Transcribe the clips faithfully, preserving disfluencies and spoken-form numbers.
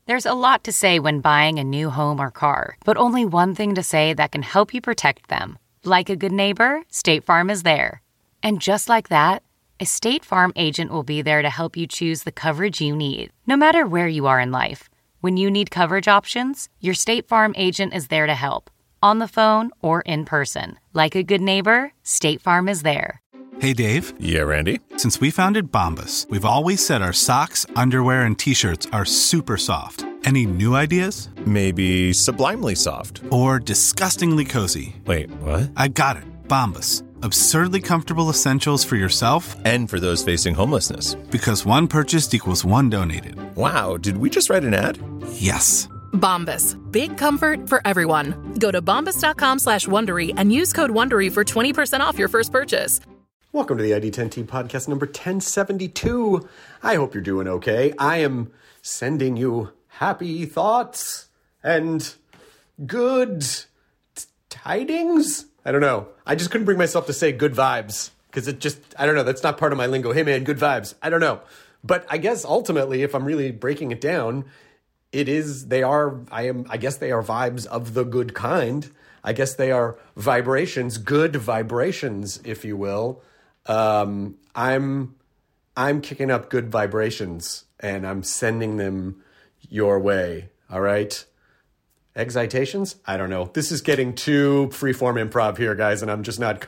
There's a lot to say when buying a new home or car, but only one thing to say that can help you protect them. Like a good neighbor, State Farm is there. And just like that, a State Farm agent will be there to help you choose the coverage you need, no matter where you are in life. When you need coverage options, your State Farm agent is there to help, on the phone or in person. Like a good neighbor, State Farm is there. Hey, Dave. Yeah, Randy. Since we founded Bombas, we've always said our socks, underwear, and T-shirts are super soft. Any new ideas? Maybe sublimely soft. Or disgustingly cozy. Wait, what? I got it. Bombas. Absurdly comfortable essentials for yourself and for those facing homelessness. Because one purchased equals one donated. Wow, did we just write an ad? Yes. Bombas. Big comfort for everyone. Go to bombas.com slash Wondery and use code Wondery for twenty percent off your first purchase. Welcome to the I D ten T podcast number ten seventy-two. I hope you're doing okay. I am sending you happy thoughts and good t- tidings. I don't know. I just couldn't bring myself to say good vibes because it just, I don't know. That's not part of my lingo. Hey man, good vibes. I don't know. But I guess ultimately, if I'm really breaking it down, it is, they are, I am, I guess they are vibes of the good kind. I guess they are vibrations, good vibrations, if you will. Um, I'm, I'm kicking up good vibrations and I'm sending them your way. All right. Excitations? I don't know. This is getting too freeform improv here, guys. And I'm just not,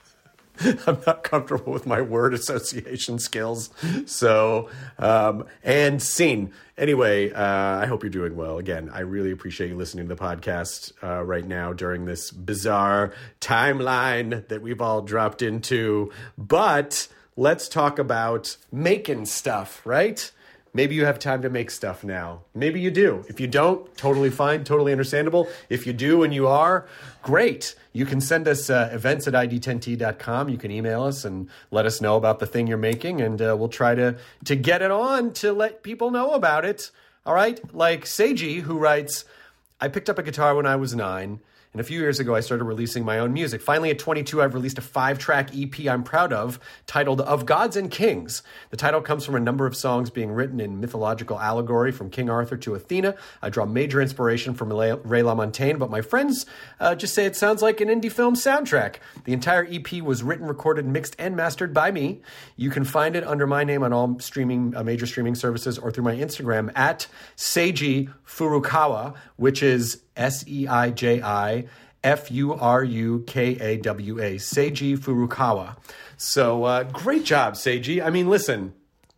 I'm not comfortable with my word association skills. So, um, and scene. Anyway, uh, I hope you're doing well. Again, I really appreciate you listening to the podcast uh, right now during this bizarre timeline that we've all dropped into. But let's talk about making stuff, right? Maybe you have time to make stuff now. Maybe you do. If you don't, totally fine, totally understandable. If you do and you are, great. You can send us uh, events at I D ten T dot com. You can email us and let us know about the thing you're making, and uh, we'll try to, to get it on to let people know about it. All right? Like Seiji, who writes, I picked up a guitar when I was nine. And a few years ago, I started releasing my own music. Finally, at twenty-two, I've released a five-track E P I'm proud of, titled Of Gods and Kings. The title comes from a number of songs being written in mythological allegory from King Arthur to Athena. I draw major inspiration from Ray LaMontagne, but my friends uh, just say it sounds like an indie film soundtrack. The entire E P was written, recorded, mixed, and mastered by me. You can find it under my name on all streaming uh, major streaming services or through my Instagram at Seiji Furukawa, which is S E I J I F U R U K A W A, Seiji Furukawa. So uh, great job, Seiji. I mean, listen,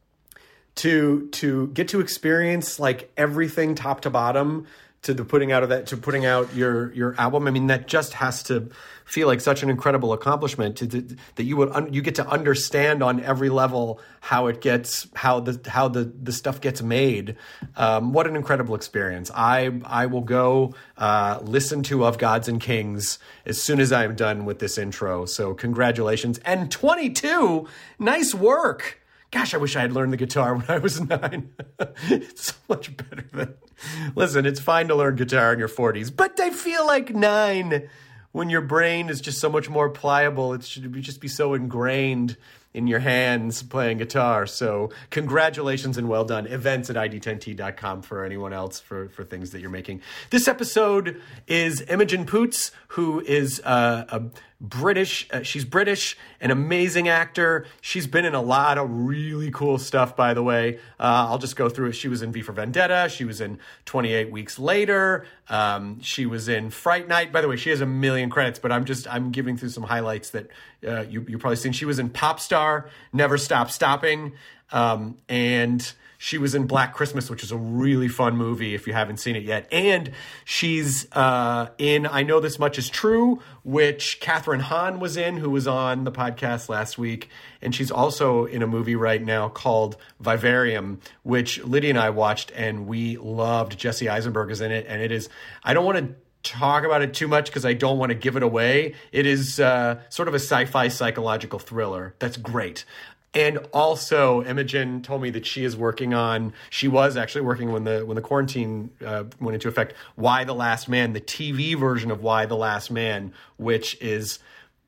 to to get to experience like everything top to bottom to the putting out of that to putting out your your album. I mean, that just has to feel like such an incredible accomplishment to, to, that you would un, you get to understand on every level how it gets how the how the the stuff gets made. Um, what an incredible experience! I I will go uh, listen to Of Gods and Kings as soon as I am done with this intro. So congratulations, and twenty-two, nice work. Gosh, I wish I had learned the guitar when I was nine. It's so much better than... Listen, it's fine to learn guitar in your forties, but I feel like nine when your brain is just so much more pliable. It should be, just be so ingrained in your hands playing guitar. So congratulations and well done. Events at I D ten T dot com for anyone else for, for things that you're making. This episode is Imogen Poots, who is uh, a British, uh, she's British, an amazing actor. She's been in a lot of really cool stuff, by the way. Uh, I'll just go through it. She was in V for Vendetta. She was in twenty-eight Weeks Later. Um, she was in Fright Night. By the way, she has a million credits, but I'm just, I'm giving through some highlights that uh, you, you've probably seen. She was in Popstar, Never Stop Stopping, um, and she was in Black Christmas, which is a really fun movie if you haven't seen it yet. And she's uh, in I Know This Much Is True, which Catherine Hahn was in, who was on the podcast last week. And she's also in a movie right now called Vivarium, which Lydia and I watched, and we loved. Jesse Eisenberg is in it. And it is, I don't want to talk about it too much because I don't want to give it away. It is uh, sort of a sci-fi psychological thriller. That's great. And also, Imogen told me that she is working on, she was actually working when the when the quarantine uh, went into effect, Y the Last Man, the T V version of Y the Last Man, which is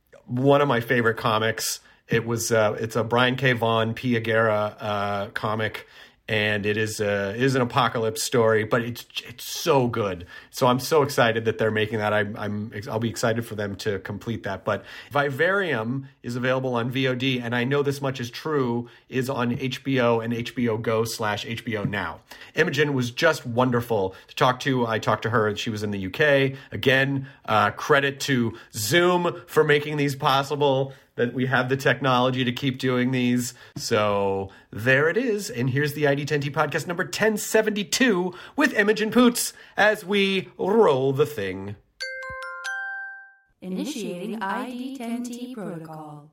one of my favorite comics. It was, uh, it's a Brian K. Vaughan, Pia Guerra uh, comic. and it is a it is an apocalypse story, but it's it's so good. So I'm so excited that they're making that. I'm I'm I'll be excited for them to complete that. But Vivarium is available on V O D, and I know this much is true, is on H B O and H B O Go slash H B O Now. Imogen was just wonderful to talk to. I talked to her, and she was in the U K. Again, uh, credit to Zoom for making these possible, that we have the technology to keep doing these. So there it is. And here's the I D ten T podcast number ten seventy-two with Imogen Poots as we roll the thing. Initiating I D ten T protocol.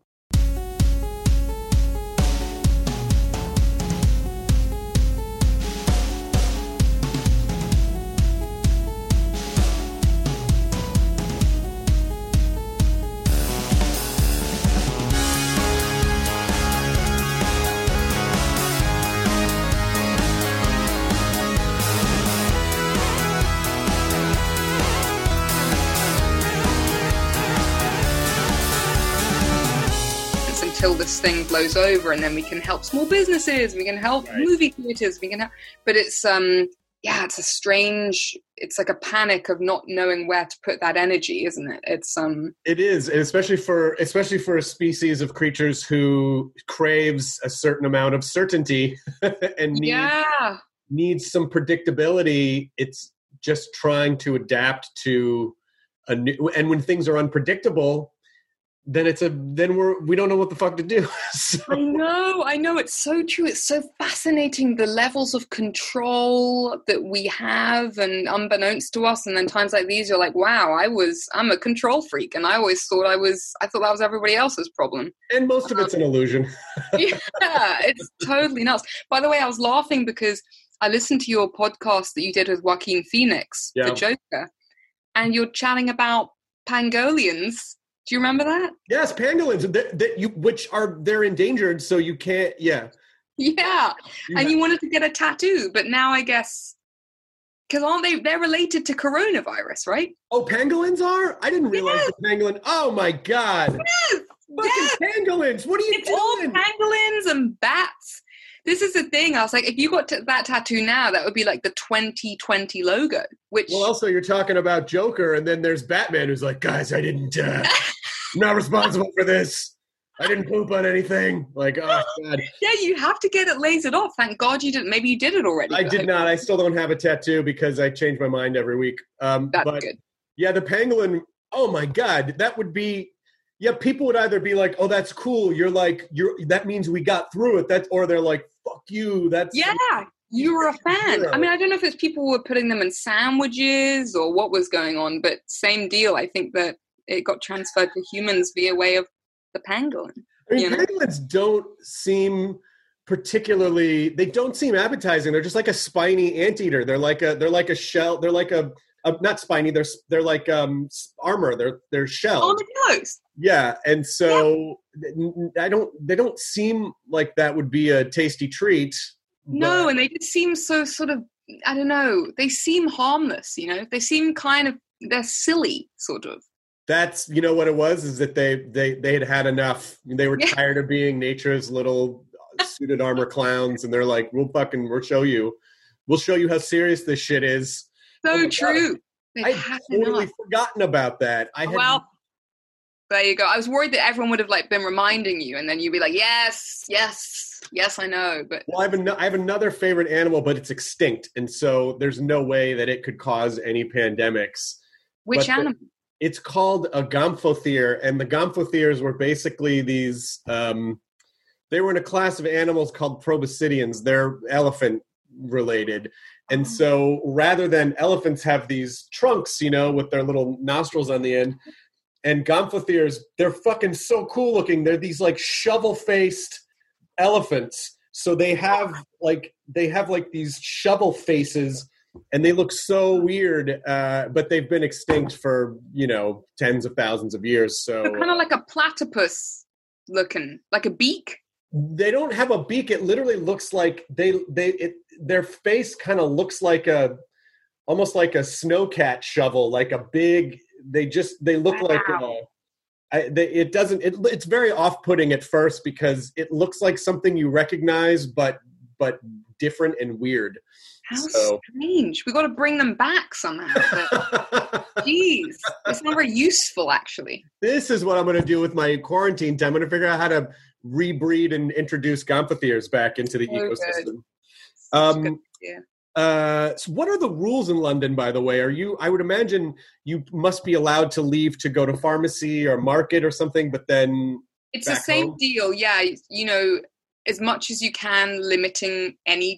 Until this thing blows over, and then we can help small businesses, we can help right. movie theaters, we can help. But it's um yeah, it's a strange. It's like a panic of not knowing where to put that energy, isn't it? It's um. It is, and especially for especially for a species of creatures who craves a certain amount of certainty and needs, yeah. needs some predictability. It's just trying to adapt to a new. And when things are unpredictable, then it's a then we're we don't know what the fuck to do. So. I know, I know. It's so true. It's so fascinating, the levels of control that we have, and unbeknownst to us. And then times like these, you're like, wow, I was I'm a control freak, and I always thought I was. I thought that was everybody else's problem. And most of it's um, an illusion. Yeah, it's totally nuts. By the way, I was laughing because I listened to your podcast that you did with Joaquin Phoenix, yeah. the Joker, and you're chatting about pangolians. Do you remember that? Yes, pangolins that, that you which are they're endangered, so you can't. Yeah, yeah. You and have, you wanted to get a tattoo, but now I guess because aren't they? They're related to coronavirus, right? Oh, pangolins are? I didn't realize yes. the pangolin. Oh my god! Yes, fucking yes. pangolins! What are you it's doing? All pangolins and bats. This is the thing. I was like, if you got t- that tattoo now, that would be like the twenty twenty logo. Which well, also you're talking about Joker, and then there's Batman, who's like, guys, I didn't. Uh, I'm not responsible for this. I didn't poop on anything. Like, oh god. Yeah, you have to get it lasered off. Thank God you didn't. Maybe you did it already. I did not. I still don't have a tattoo because I change my mind every week. Um, That's but, good. Yeah, the pangolin. Oh my god, that would be. Yeah, people would either be like, "Oh, that's cool." You're like, "You're." That means we got through it. That, or they're like, "Fuck you." That's yeah. You were a fan. I mean, I don't know if it's people were putting them in sandwiches or what was going on, but same deal. I think that it got transferred to humans via way of the pangolin. I mean, you know? pangolins don't seem particularly. They don't seem appetizing. They're just like a spiny anteater. They're like a. They're like a shell. They're like a. a not spiny. They're they're like um armor. They're they're shells. Armadillos. Yeah, and so yeah. I don't. They don't seem like that would be a tasty treat. No, but... and they just seem so sort of. I don't know. They seem harmless. You know, they seem kind of. They're silly, sort of. That's, you know what it was, is that they they they had had enough. They were yeah. tired of being nature's little suited armor clowns, and they're like, we'll fucking, we'll show you. We'll show you how serious this shit is. So oh true. I'd totally enough. forgotten about that. I had, well, there you go. I was worried that everyone would have like been reminding you, and then you'd be like, yes, yes, yes, I know. But well, I have, an- I have another favorite animal, but it's extinct, and so there's no way that it could cause any pandemics. Which but animal? The, It's called a gomphothere, and the gomphotheres were basically these, um, they were in a class of animals called proboscideans. They're elephant-related. And so rather than elephants have these trunks, you know, with their little nostrils on the end, and gomphotheres, they're fucking so cool-looking. They're these, like, shovel-faced elephants. So they have, like, they have, like, these shovel faces, and they look so weird, uh, but they've been extinct for, you know, tens of thousands of years. So they're kind of like a platypus looking, like a beak. They don't have a beak. It literally looks like they they it, their face kind of looks like a almost like a snowcat shovel, like a big. They just they look wow. like a, I, they, it doesn't. It, it's very off-putting at first because it looks like something you recognize, but but different and weird. How so. strange. We got to bring them back somehow. But, jeez, it's not very useful, actually. This is what I'm going to do with my quarantine time. I'm going to figure out how to rebreed and introduce gomphotheres back into the so ecosystem. Um, good, yeah. Uh, so what are the rules in London, by the way? Are you, I would imagine you must be allowed to leave to go to pharmacy or market or something, but then it's the same home? deal. Yeah. You know, as much as you can, limiting any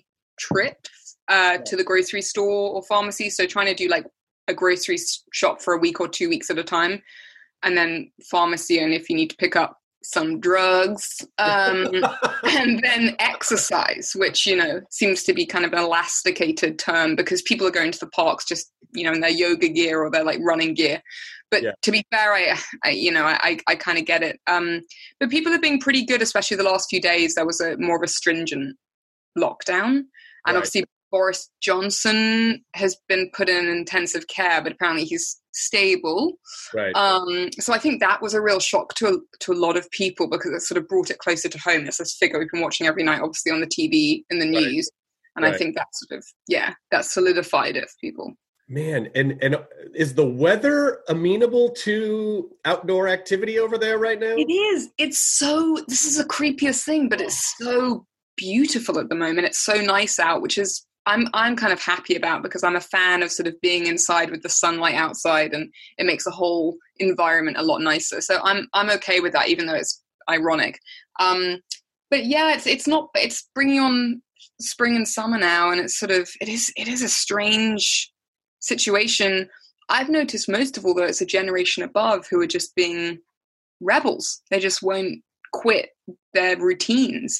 trips uh, to the grocery store or pharmacy. So trying to do like a grocery shop for a week or two weeks at a time, and then pharmacy. And if you need to pick up some drugs, um, and then exercise, which, you know, seems to be kind of an elasticated term because people are going to the parks just, you know, in their yoga gear or their like running gear. But yeah. to be fair, I, I you know, I, I kind of get it. Um, but people are being pretty good, especially the last few days. There was a more of a stringent lockdown. And right. obviously Boris Johnson has been put in intensive care, but apparently he's stable. Right. Um, so I think that was a real shock to a, to a lot of people because it sort of brought it closer to home. It's this figure we've been watching every night, obviously on the T V and the news. Right. And right. I think that sort of, yeah, that solidified it for people. Man, and, and is the weather amenable to outdoor activity over there right now? It is. It's so, this is the creepiest thing, but it's so beautiful at the moment. It's so nice out, which is, I'm I'm kind of happy about because I'm a fan of sort of being inside with the sunlight outside, and it makes the whole environment a lot nicer. So I'm I'm okay with that, even though it's ironic. Um, but yeah, it's it's not it's bringing on spring and summer now, and it's sort of it is it is a strange situation. I've noticed most of all, though, it's a generation above who are just being rebels. They just won't quit their routines.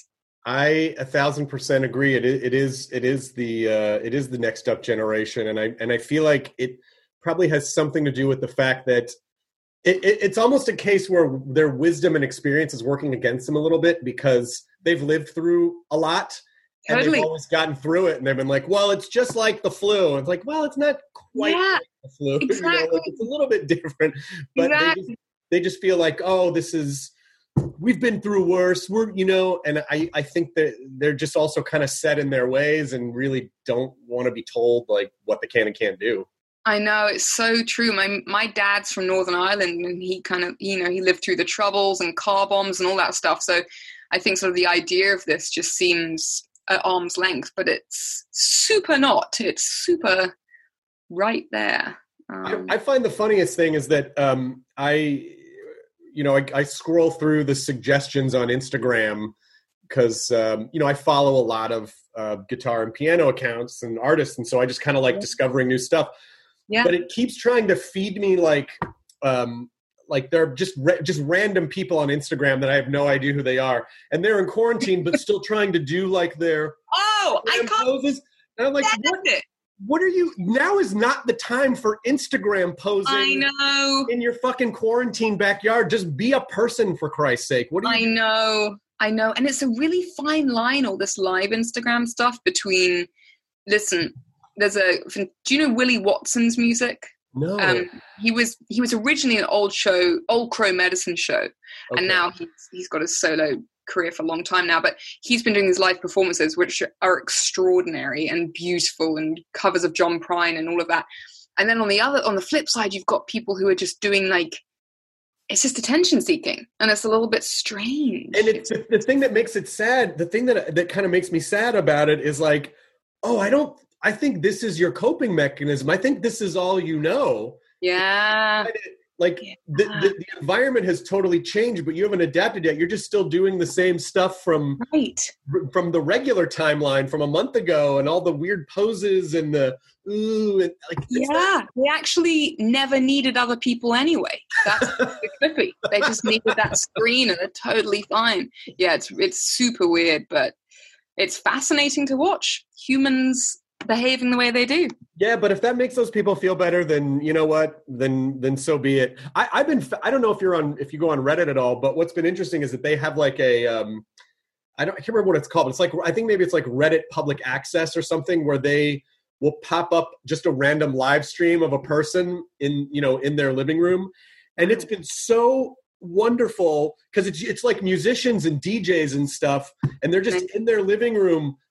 I a thousand percent agree. It is, it is, it is the, uh, it is the next up generation, and I and I feel like it probably has something to do with the fact that it, it, it's almost a case where their wisdom and experience is working against them a little bit because they've lived through a lot, and totally. they've always gotten through it, and they've been like, "Well, it's just like the flu." And it's like, "Well, it's not quite yeah, like the flu. Exactly. You know, like, it's a little bit different." But exactly. they, just, they just feel like, "Oh, this is." We've been through worse. We're, you know, and I, I think that they're just also kind of set in their ways and really don't want to be told like what they can and can't do. I know, it's so true. My my dad's from Northern Ireland, and he kind of, you know, he lived through the Troubles and car bombs and all that stuff. So I think sort of the idea of this just seems at arm's length, but it's super not. It's super right there. Um, I, I find the funniest thing is that um, I. You know, I, I scroll through the suggestions on Instagram because, um, you know, I follow a lot of uh, guitar and piano accounts and artists. And so I just kind of like yeah. discovering new stuff. Yeah. But it keeps trying to feed me like, um, like they're just ra- just random people on Instagram that I have no idea who they are. And they're in quarantine, but still trying to do like their oh, I can't. poses. And I'm like, what? It. What are you, now is not the time for Instagram posing I know. in your fucking quarantine backyard. Just be a person, for Christ's sake. What are you I know, I know. And it's a really fine line, all this live Instagram stuff between, listen, there's a, do you know Willie Watson's music? No. Um, he was he was originally an old show, Old Crow Medicine show. Okay. And now he's, he's got a solo career for a long time now, but he's been doing these live performances which are extraordinary and beautiful, and covers of John Prine and all of that. And then on the other on the flip side, you've got people who are just doing like, it's just attention seeking, and it's a little bit strange. And it's the, the thing that makes it sad, the thing that that kind of makes me sad about it is like, oh, I don't I think this is your coping mechanism. I think this is all you know. Yeah. Like yeah. the, the, the environment has totally changed, but you haven't adapted yet. You're just still doing the same stuff from right. from the regular timeline from a month ago, and all the weird poses and the ooh, and like yeah, not- they actually never needed other people anyway. That's trippy. They just needed that screen, and they're totally fine. Yeah, it's it's super weird, but it's fascinating to watch humans behaving the way they do. Yeah, but if that makes those people feel better, then you know what? Then then so be it. I, I've been. I don't know if you're on if you go on Reddit at all, but what's been interesting is that they have like a. Um, I don't. I can't remember what it's called. But it's like I think maybe it's like Reddit Public Access or something, where they will pop up just a random live stream of a person in you know in their living room, and it's been so wonderful because it's it's like musicians and D Js and stuff, and they're just in their living room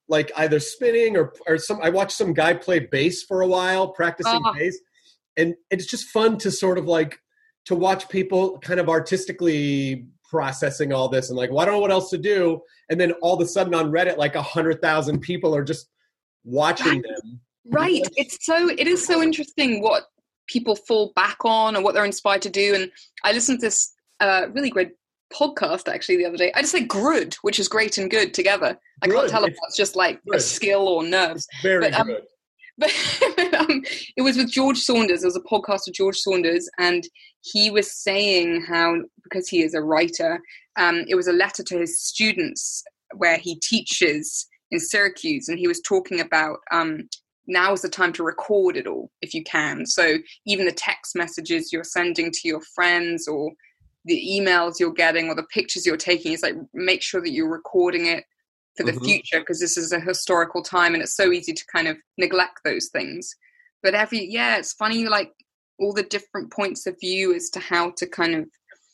like either spinning or or some. I watched some guy play bass for a while, practicing Oh. bass, and it's just fun to sort of like to watch people kind of artistically processing all this and like, well, I don't know what else to do, and then all of a sudden on Reddit, like a hundred thousand people are just watching them. Right. It's so, it is so interesting what people fall back on or what they're inspired to do. And I listened to this uh, really great podcast actually the other day. I just say Grud, which is great and good together. I can't Good. tell if It's that's just like good. a skill or nerves. Very But, um, good. But um, it was with George Saunders. It was a podcast with George Saunders, and he was saying how, because he is a writer, um, it was a letter to his students where he teaches in Syracuse, and he was talking about um, now is the time to record it all if you can. So even the text messages you're sending to your friends or the emails you're getting or the pictures you're taking, is like make sure that you're recording it for the Mhm. future, because this is a historical time and it's so easy to kind of neglect those things. But every, yeah, it's funny, like all the different points of view as to how to kind of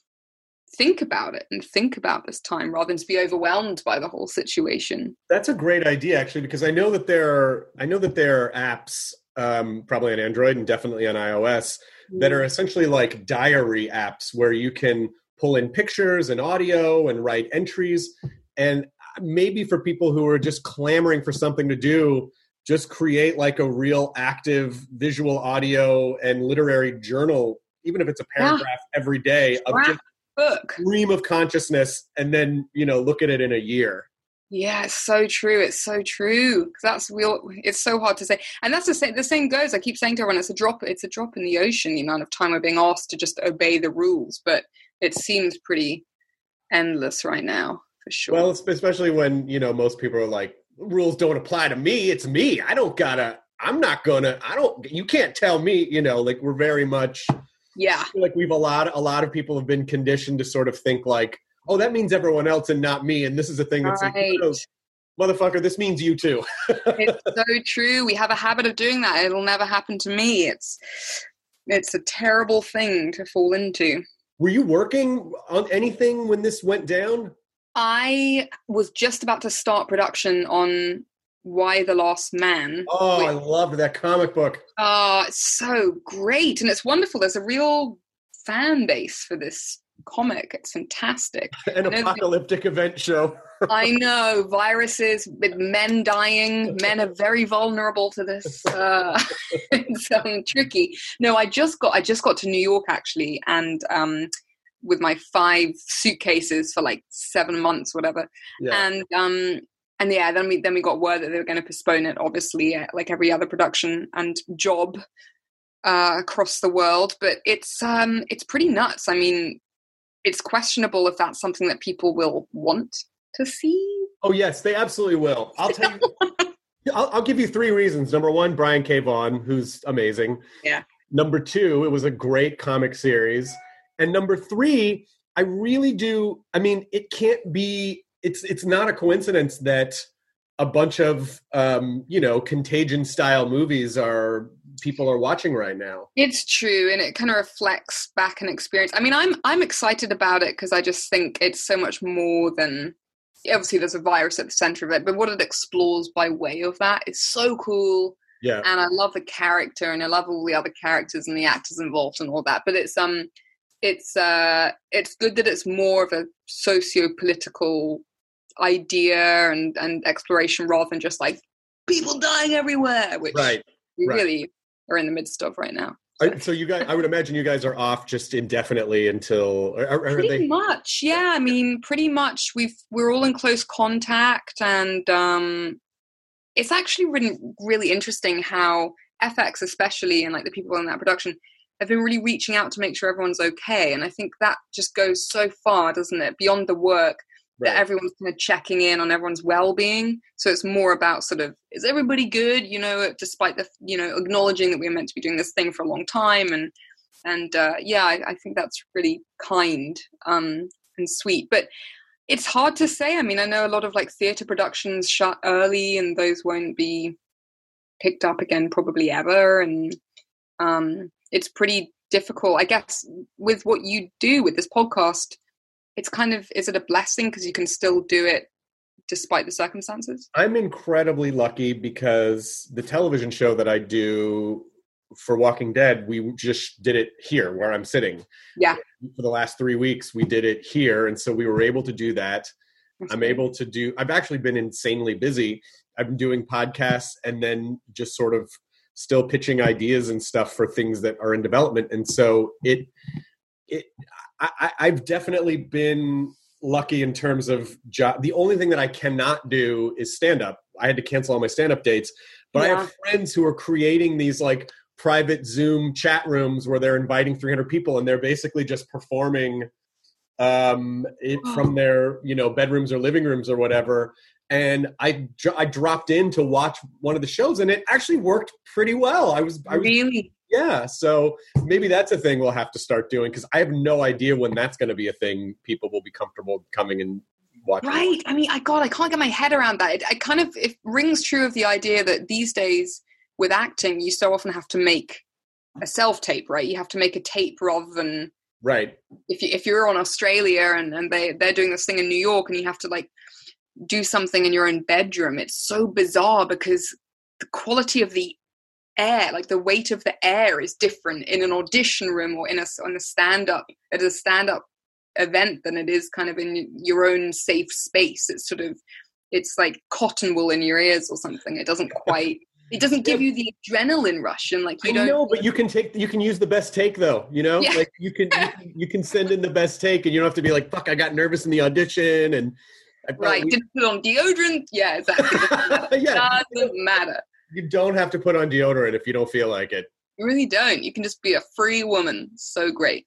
think about it and think about this time rather than to be overwhelmed by the whole situation. That's a great idea, actually, because I know that there are I know that there are apps, um, probably on Android and definitely on iOS, that are essentially like diary apps where you can pull in pictures and audio and write entries. And maybe for people who are just clamoring for something to do, just create like a real active visual, audio, and literary journal, even if it's a paragraph every day of just Book. stream of consciousness, and then, you know, look at it in a year. Yeah, it's so true. It's so true. 'Cause that's real. It's so hard to say. And that's the same, the same goes. I keep saying to everyone, it's a drop, it's a drop in the ocean, the amount of time we're being asked to just obey the rules. But it seems pretty endless right now, for sure. Well, it's- especially when, you know, most people are like, rules don't apply to me. It's me. I don't gotta, I'm not gonna, I don't, you can't tell me, you know, like we're very much, yeah. I feel like we've a lot, a lot of people have been conditioned to sort of think like, oh, that means everyone else and not me. And this is a thing that's like, Right. no, motherfucker, this means you too. It's so true. We have a habit of doing that. It'll never happen to me. It's, it's a terrible thing to fall into. Were you working on anything when this went down? I was just about to start production on Y the Last Man. Oh, which- I loved that comic book. Oh, it's so great. And it's wonderful. There's a real fan base for this comic. It's fantastic. An I know- apocalyptic event show. I know, viruses with men dying. Men are very vulnerable to this. Uh, it's um, tricky. No, I just got I just got to New York actually, and um, with my five suitcases for like seven months, whatever. Yeah. And um, and yeah, then we then we got word that they were going to postpone it, obviously, uh, like every other production and job uh, across the world. But it's um, it's pretty nuts. I mean, it's questionable if that's something that people will want to see. Oh yes, they absolutely will. I'll tell you. I'll, I'll give you three reasons. Number one, Brian K. Vaughan, who's amazing. Yeah. Number two, it was a great comic series. And number three, I really do. I mean, it can't be. It's it's not a coincidence that a bunch of um, you know, Contagion style movies are people are watching right now. It's true, and it kind of reflects back an experience. I mean, I'm I'm excited about it because I just think it's so much more than. Obviously, there's a virus at the center of it, but what it explores by way of that is so cool. Yeah. And I love the character, and I love all the other characters and the actors involved and all that. But it's um, it's uh, it's good that it's more of a socio-political idea and and exploration rather than just like people dying everywhere, which Right. we right. really are in the midst of right now. Are- So you guys, I would imagine you guys are off just indefinitely until. Are, are Pretty they? much, yeah. I mean, pretty much. We've we're all in close contact, and um, it's actually really really interesting how F X, especially, and like the people in that production, have been really reaching out to make sure everyone's okay. And I think that just goes so far, doesn't it? Beyond the work, that Right. everyone's kind of checking in on everyone's well-being. So it's more about sort of, is everybody good? You know, despite the, you know, acknowledging that we're meant to be doing this thing for a long time. And, and uh, yeah, I, I think that's really kind um, and sweet. But it's hard to say. I mean, I know a lot of like theatre productions shut early and those won't be picked up again probably ever. And um, it's pretty difficult. I guess with what you do with this podcast, it's kind of, is it a blessing because you can still do it despite the circumstances? I'm incredibly lucky because the television show that I do for Walking Dead, we just did it here where I'm sitting. Yeah. For the last three weeks, we did it here. And so we were able to do that. That's I'm great. able to do, I've actually been insanely busy. I've been doing podcasts and then just sort of still pitching ideas and stuff for things that are in development. And so it, it, I, I've definitely been lucky in terms of job. The only thing that I cannot do is stand up. I had to cancel all my stand up dates, but yeah. I have friends who are creating these like private Zoom chat rooms where they're inviting three hundred people and they're basically just performing um, it oh. from their, you know, bedrooms or living rooms or whatever. And I, I dropped in to watch one of the shows and it actually worked pretty well. I was, I was really, yeah. So maybe that's a thing we'll have to start doing because I have no idea when that's going to be a thing people will be comfortable coming and watching. Right. I mean, I God, I can't get my head around that. It, it kind of it rings true of the idea that these days with acting, you so often have to make a self-tape, right? You have to make a tape rather than right. If you if you're on Australia and, and they they're doing this thing in New York and you have to like do something in your own bedroom. It's so bizarre because the quality of the air, like the weight of the air is different in an audition room or in a, on a stand-up, at a stand-up event than it is kind of in your own safe space. It's sort of, it's like cotton wool in your ears or something. It doesn't quite, it doesn't give you the adrenaline rush and like you I don't know, but you can take, you can use the best take though, you know, yeah. like you can, you can, you can send in the best take and you don't have to be like, fuck, I got nervous in the audition and right, we... didn't put on deodorant. Yeah, exactly. It yeah. doesn't matter. You don't have to put on deodorant if you don't feel like it. You really don't. You can just be a free woman. So great.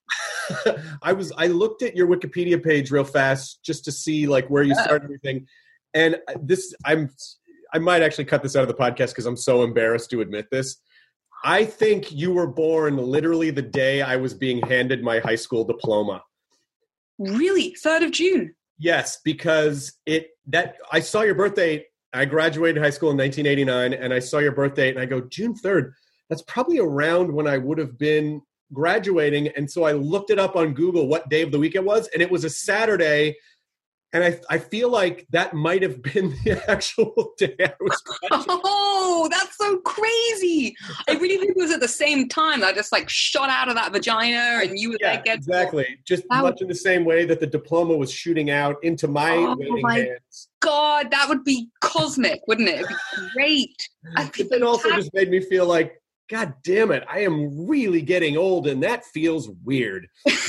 I was. I looked at your Wikipedia page real fast just to see like where you yeah. started everything, and this I'm. I might actually cut this out of the podcast because I'm so embarrassed to admit this. I think you were born literally the day I was being handed my high school diploma. Really, third of June. Yes, because it that I saw your birthday. I graduated high school in nineteen eighty-nine, and I saw your birthday, and I go, June third. That's probably around when I would have been graduating. And so I looked it up on Google what day of the week it was, and it was a Saturday. And I I feel like that might have been the actual day I was graduating. Oh, that's so crazy. I really think it was at the same time. I just like shot out of that vagina and you were yeah, there. Get exactly. Just that much would... in the same way that the diploma was shooting out into my oh, waiting my hands. God, that would be cosmic, wouldn't it? It'd be great. I think it also just made me feel like, God damn it, I am really getting old, and that feels weird.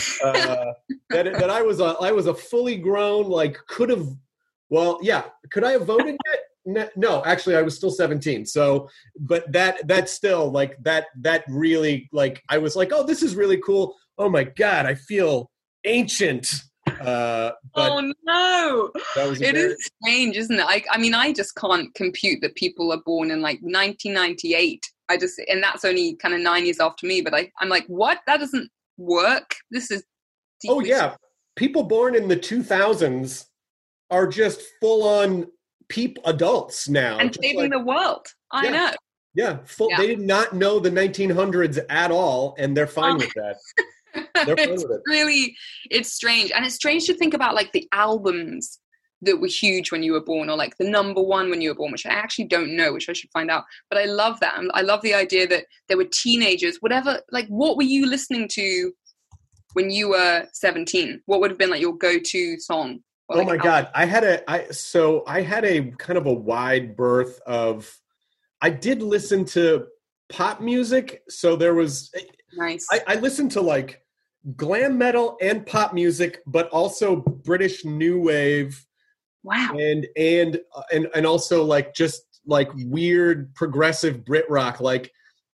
Uh, that that I was a I was a fully grown, like could have, well, yeah, could I have voted yet? No, actually, I was still seventeen. So, but that that still like that that really like I was like, oh, this is really cool. Oh my God, I feel ancient. Uh, but oh no, that was it very... is strange, isn't it? I I mean, I just can't compute that people are born in like nineteen ninety-eight. I just, and that's only kind of nine years after me, but I, I'm like, what? That doesn't work. This is. Oh yeah. People born in the two thousands are just full on peep adults now. And saving like, the world. I yeah, know. Yeah. Full, yeah. They did not know the nineteen hundreds at all. And they're fine oh. with that. They're fine it's with it. Really, it's strange. And it's strange to think about like the albums that were huge when you were born, or like the number one when you were born, which I actually don't know, which I should find out. But I love that. I love the idea that there were teenagers, whatever, like what were you listening to when you were seventeen? What would have been like your go-to song? Or, like, oh my God. I had a, I, so I had a kind of a wide berth of, I did listen to pop music. So there was, nice. I, I listened to like glam metal and pop music, but also British new wave. Wow. And and and and also like just like weird progressive Brit rock. Like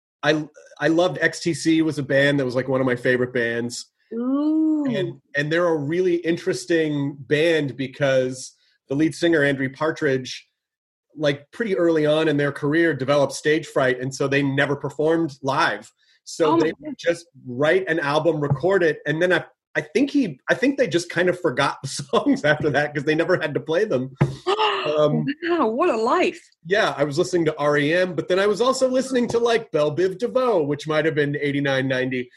I I loved X T C was a band that was like one of my favorite bands. Ooh. And and they're a really interesting band because the lead singer Andrew Partridge, like pretty early on in their career, developed stage fright, and so they never performed live. So oh they would just write an album, record it, and then I I think he, I think they just kind of forgot the songs after that because they never had to play them. Um, wow, what a life! Yeah, I was listening to R E M, but then I was also listening to like Belle Biv DeVoe, which might have been eighty-nine, ninety.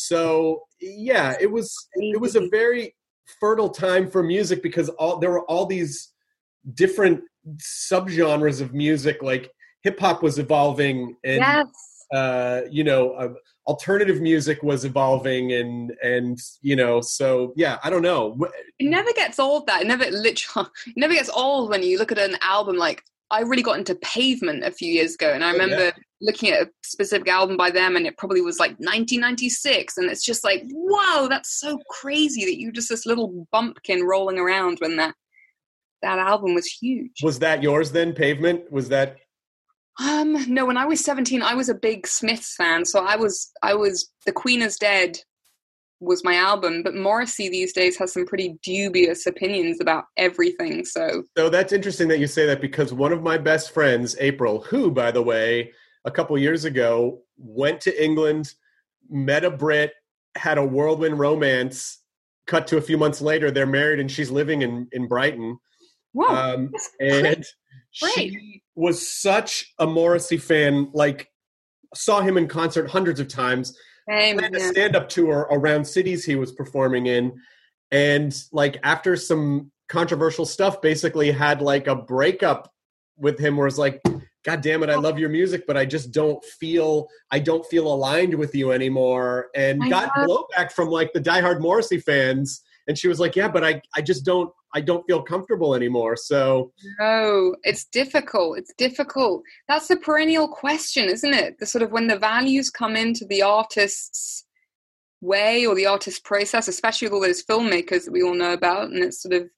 So yeah, it was it was a very fertile time for music because all there were all these different subgenres of music, like hip hop was evolving, and Yes. uh, you know, uh, alternative music was evolving, and and you know, so yeah, I don't know. It never gets old. That it never literally it never gets old when you look at an album. Like I really got into Pavement a few years ago, and I remember yeah. looking at a specific album by them, and it probably was like nineteen ninety-six, and it's just like, whoa, that's so crazy that you just this little bumpkin rolling around when that that album was huge. Was that yours then? Pavement? Was that? Um, no, when I was seventeen, I was a big Smiths fan, so I was I was The Queen is Dead was my album, but Morrissey these days has some pretty dubious opinions about everything. So, so that's interesting that you say that, because one of my best friends, April, who, by the way, a couple years ago went to England, met a Brit, had a whirlwind romance. Cut to a few months later, they're married, and she's living in in Brighton. whoa, Um, and she was such a Morrissey fan, like saw him in concert hundreds of times. Same, Planned a yeah. stand-up tour around cities he was performing in. And like after some controversial stuff, basically had like a breakup with him where it's like, God damn it, I love your music, but I just don't feel, I don't feel aligned with you anymore. And I got know. blowback from like the diehard Morrissey fans. And she was like, yeah, but I, I just don't, I don't feel comfortable anymore. So No, it's difficult. It's difficult. That's the perennial question, isn't it? The sort of when the values come into the artist's way or the artist's process, especially with all those filmmakers that we all know about, and it's sort of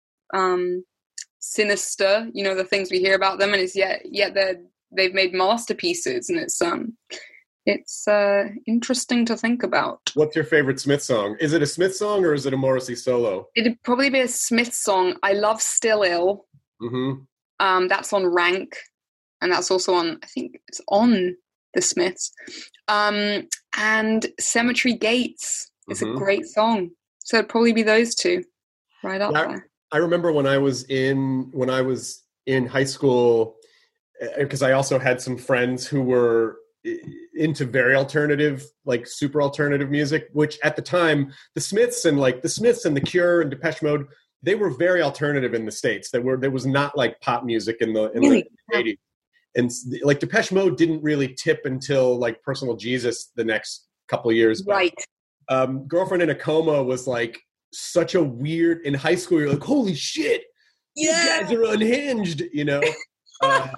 um, sinister, you know, the things we hear about them, and it's yet yet they're they've made masterpieces, and it's um it's uh, interesting to think about. what's your favorite Smith song? Is it a Smith song or is it a Morrissey solo? It'd probably be a Smith song. I love Still Ill. Mm-hmm. Um, that's on Rank, and that's also on, I think it's on the Smiths. Um, and Cemetery Gates is Mhm. a great song. So it'd probably be those two right up Yeah. there. I remember when I was in when I was in high school, because I also had some friends who were i- into very alternative, like super alternative music, which at the time, the Smiths and like the Smiths and the Cure and Depeche Mode, they were very alternative in the States. There were there was not like pop music in the in Really? the eighties. And s- like Depeche Mode didn't really tip until like Personal Jesus the next couple of years. But, Right. um, Girlfriend in a Coma was like such a weird, in high school, you're like, holy shit, you guys are unhinged, you know? Uh,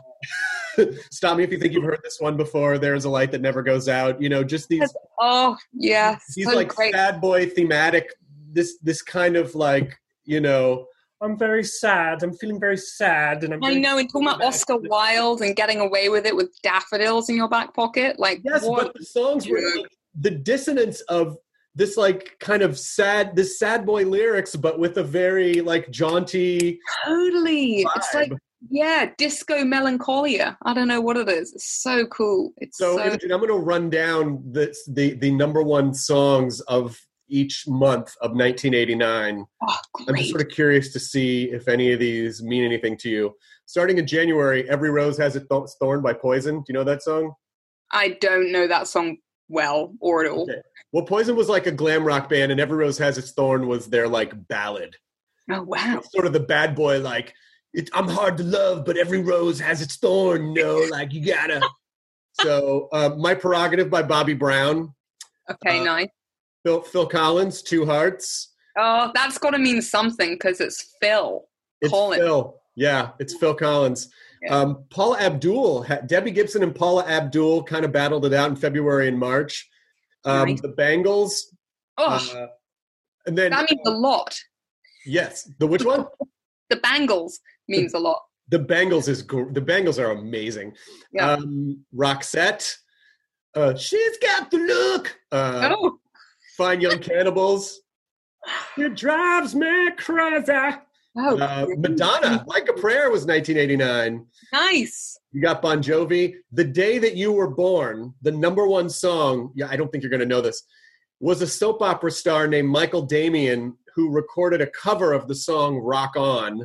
stop me if you think you've heard this one before. There's a Light That Never Goes Out. You know, just these, Oh, yeah. these So like great. sad boy thematic, this, this kind of like, you know, I'm very sad. I'm feeling very sad. And I'm I very- know, and talking about Oscar Wilde and getting away with it with daffodils in your back pocket. Like, Yes, what? but the songs were Yeah. like, the dissonance of this like kind of sad, this sad boy lyrics, but with a very like jaunty Totally. It's like, vibe. yeah, disco melancholia. I don't know what it is. It's so cool. It's So, so, Imogen, I'm going to run down the, the the number one songs of each month of nineteen eighty-nine. oh, I'm great. just sort of curious to see if any of these mean anything to you. Starting in January, Every Rose Has Its Th- Thorn by Poison. Do you know that song? I don't know that song well or at all. Okay. Well, Poison was like a glam rock band, and Every Rose Has Its Thorn was their like ballad. Oh, wow. It's sort of the bad boy, like, it, I'm hard to love, but every rose has its thorn, you know, like you gotta. So, uh, My Prerogative by Bobby Brown. Okay, Uh, nice. Phil, Phil Collins, Two Hearts. Oh, that's got to mean something because it's Phil. It's Collins. Phil. Yeah, it's Phil Collins. Yeah. Um, Paula Abdul, ha- Debbie Gibson and Paula Abdul kind of battled it out in February and March. Um, Nice. The Bangles. Oh, Uh, and then, that means a lot. yes, the which one? The Bangles means a lot. The Bangles is gr- the Bangles are amazing. Yeah. Um, Roxette. Uh, She's got the look. Uh, oh, Fine Young Cannibals. It drives me crazy. oh Uh, Madonna, Like a Prayer was nineteen eighty-nine. nice. You got Bon Jovi. The Day That You Were Born, the number one song, yeah, I don't think you're going to know this, was a soap opera star named Michael Damian who recorded a cover of the song Rock On.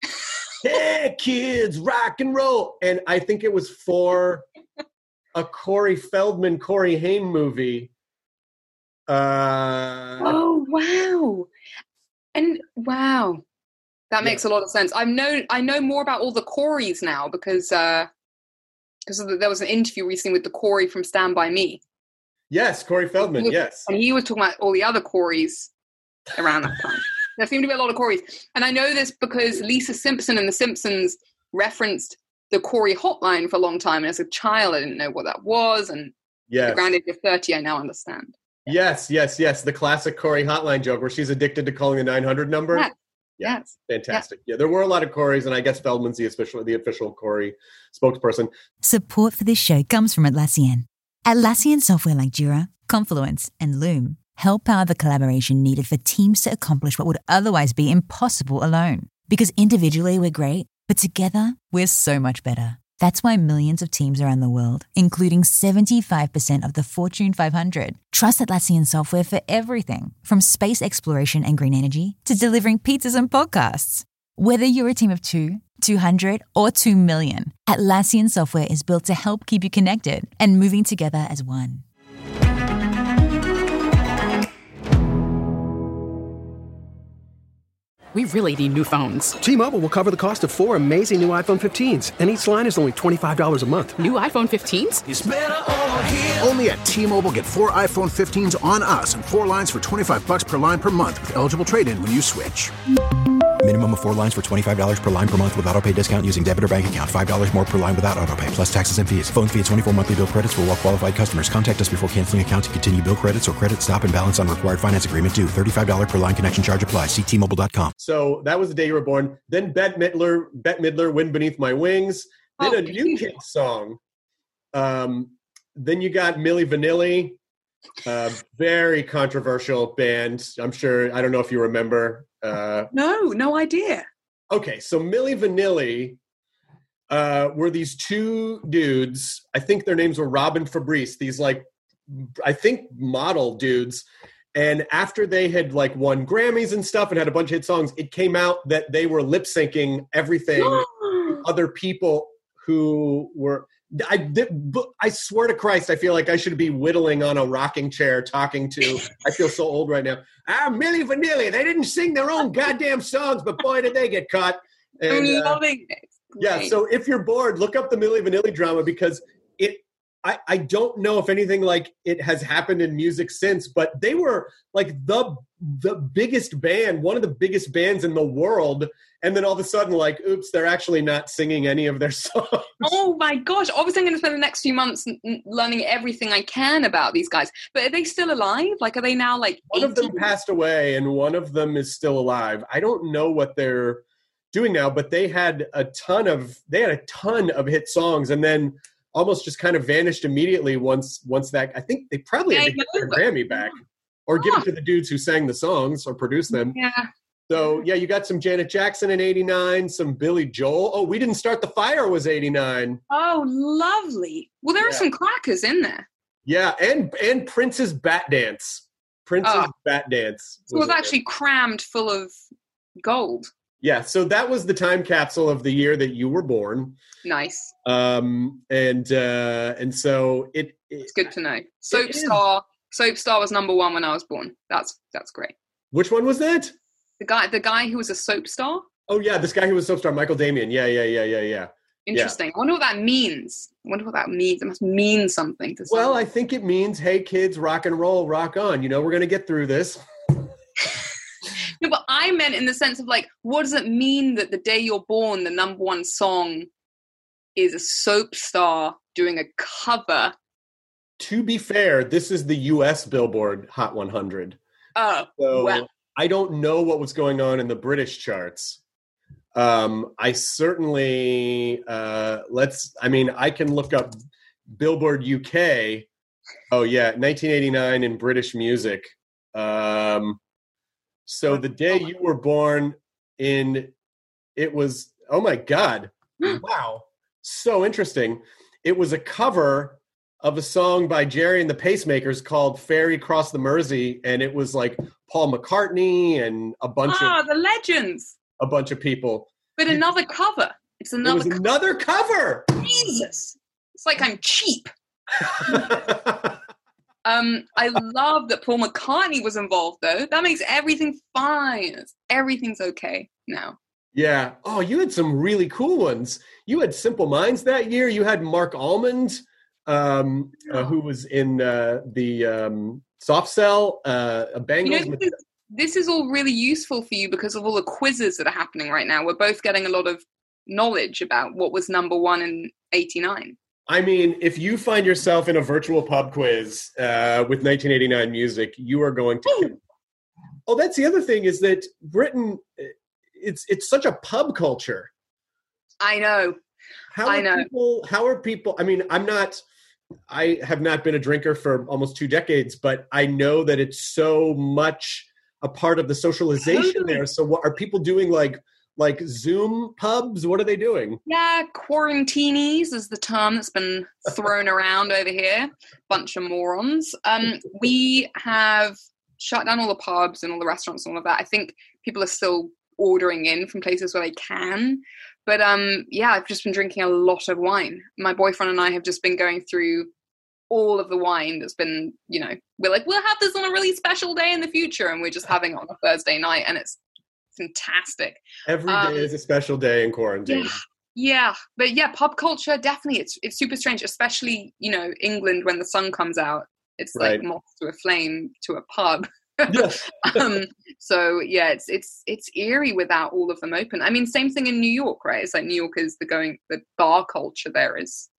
Hey, kids, rock and roll. And I think it was for a Corey Feldman, Corey Haim movie. Uh, Oh, wow. And wow. That makes Yeah. a lot of sense. I've known I know more about all the Coreys now because uh, because there was an interview recently with the Corey from Stand By Me. Yes, Corey Feldman, He was- yes. And he was talking about all the other Coreys around that time. There seemed to be a lot of Coreys. And I know this because Lisa Simpson and The Simpsons referenced the Corey hotline for a long time. And as a child, I didn't know what that was. And Yes. at the grand age of thirty, I now understand. Yes, yes, yes. The classic Corey hotline joke where she's addicted to calling the nine hundred number. Yeah. Yeah. Yes. Fantastic. Yeah, there were a lot of Coreys, and I guess Feldman's the official, the official Corey spokesperson. Support for this show comes from Atlassian. Atlassian software like Jira, Confluence, and Loom help power the collaboration needed for teams to accomplish what would otherwise be impossible alone. Because individually we're great, but together we're so much better. That's why millions of teams around the world, including seventy-five percent of the Fortune five hundred, trust Atlassian software for everything from space exploration and green energy to delivering pizzas and podcasts. Whether you're a team of two, two hundred, or two million, Atlassian software is built to help keep you connected and moving together as one. We really need new phones. T-Mobile will cover the cost of four amazing new iPhone fifteens, and each line is only twenty-five dollars a month. New iPhone fifteens? It's better over here. Only at T-Mobile, get four iPhone fifteens on us and four lines for twenty-five bucks per line per month with eligible trade-in when you switch. Minimum of four lines for twenty-five dollars per line per month with autopay discount using debit or bank account. five dollars more per line without autopay, plus taxes and fees. Phone fee at twenty-four monthly bill credits for well-qualified customers. Contact us before canceling account to continue bill credits or credit stop and balance on required finance agreement due. thirty-five dollars per line connection charge applies. See T Mobile dot com. So that was the day you were born. Then Bette Midler, Bette Midler, Wind Beneath My Wings. Then Oh, a New Kids song. Um, then you got Milli Vanilli, uh, very controversial band. I'm sure, I don't know if you remember. Uh, No, no idea. okay, so Milli Vanilli uh, were these two dudes. I think their names were Rob and Fabrice. These like, I think model dudes. And after they had like won Grammys and stuff and had a bunch of hit songs, it came out that they were lip syncing everything. Other people who were, I did, I swear to Christ, I feel like I should be whittling on a rocking chair talking to, I feel so old right now. Ah, Milli Vanilli, they didn't sing their own goddamn songs, but boy, did they get caught. And, I'm uh, loving it. yeah, Great. so if you're bored, look up the Milli Vanilli drama because it, I, I don't know if anything like it has happened in music since, but they were like the the biggest band, one of the biggest bands in the world. And then all of a sudden, like, oops, they're actually not singing any of their songs. Oh my gosh. Obviously, I'm going to spend the next few months n- n- learning everything I can about these guys. But are they still alive? Like, are they now like One of them eighteen? passed away and one of them is still alive. I don't know what they're doing now, but they had a ton of they had a ton of hit songs and then almost just kind of vanished immediately once once that I think they probably had to get their Grammy back or give it to the dudes who sang the songs or produced them. Yeah. So yeah, you got some Janet Jackson in eighty-nine, some Billy Joel. Oh, We Didn't Start the Fire was eighty-nine. Oh, lovely. Well, there are Yeah. some crackers in there. Yeah, and and Prince's Bat Dance. Prince's Oh. Bat Dance. So it was in there. actually crammed full of gold. Yeah, so that was the time capsule of the year that you were born. Nice. Um, and uh, and so it, it It's good to know. Soap is. Star. Soap Star was number one when I was born. That's that's great. Which one was that? The guy, the guy who was a soap star. Oh yeah, this guy who was soap star, Michael Damian. Yeah, yeah, yeah, yeah, yeah. Interesting. I wonder what that means. I wonder what that means. It must mean something to Well, someone. I think it means, hey kids, rock and roll, rock on. You know, we're gonna get through this. No, but I meant in the sense of like, what does it mean that the day you're born, the number one song is a soap star doing a cover? To be fair, this is the U S Billboard Hot one hundred. Oh, So wow. I don't know what was going on in the British charts. Um, I certainly uh, let's. I mean, I can look up Billboard U K. Oh yeah, nineteen eighty-nine in British music. Um, so the day you were born in, it was. Oh my God! Wow, so interesting. It was a cover of a song by Jerry and the Pacemakers called "Ferry Cross the Mersey," and it was like Paul McCartney and a bunch Ah, of the legends. a bunch of people. But another cover. It's It another was cover. another cover. Jesus. It's like I'm cheap. um, I love that Paul McCartney was involved, though. That makes everything fine. Everything's okay now. Yeah. Oh, you had some really cool ones. You had Simple Minds that year. You had Mark Almond, um, uh, who was in uh, the um, Soft Cell, uh, a Bengals. You know, this, is, this is all really useful for you because of all the quizzes that are happening right now. We're both getting a lot of knowledge about what was number one in eighty-nine. I mean, if you find yourself in a virtual pub quiz uh, with nineteen eighty-nine music, you are going to. Ooh. Oh, that's the other thing is that Britain, it's it's such a pub culture. I know. How I are know. people? How are people? I mean, I'm not. I have not been a drinker for almost two decades, but I know that it's so much a part of the socialization totally. there. So, what are people doing? Like. Like Zoom pubs? What are they doing? Yeah, quarantinis is the term that's been thrown around over here. Bunch of morons. Um, we have shut down all the pubs and all the restaurants and all of that. I think people are still ordering in from places where they can. But um, yeah, I've just been drinking a lot of wine. My boyfriend and I have just been going through all of the wine that's been, you know, we're like, we'll have this on a really special day in the future. And we're just having it on a Thursday night and it's fantastic. Every day um, is a special day in quarantine. Yeah, yeah, but yeah, pub culture definitely. It's it's super strange, especially you know England when the sun comes out. It's right. like moth to a flame to a pub. Yes. um, so yeah, it's it's it's eerie without all of them open. I mean, same thing in New York, right? It's like New York is the going the bar culture there is.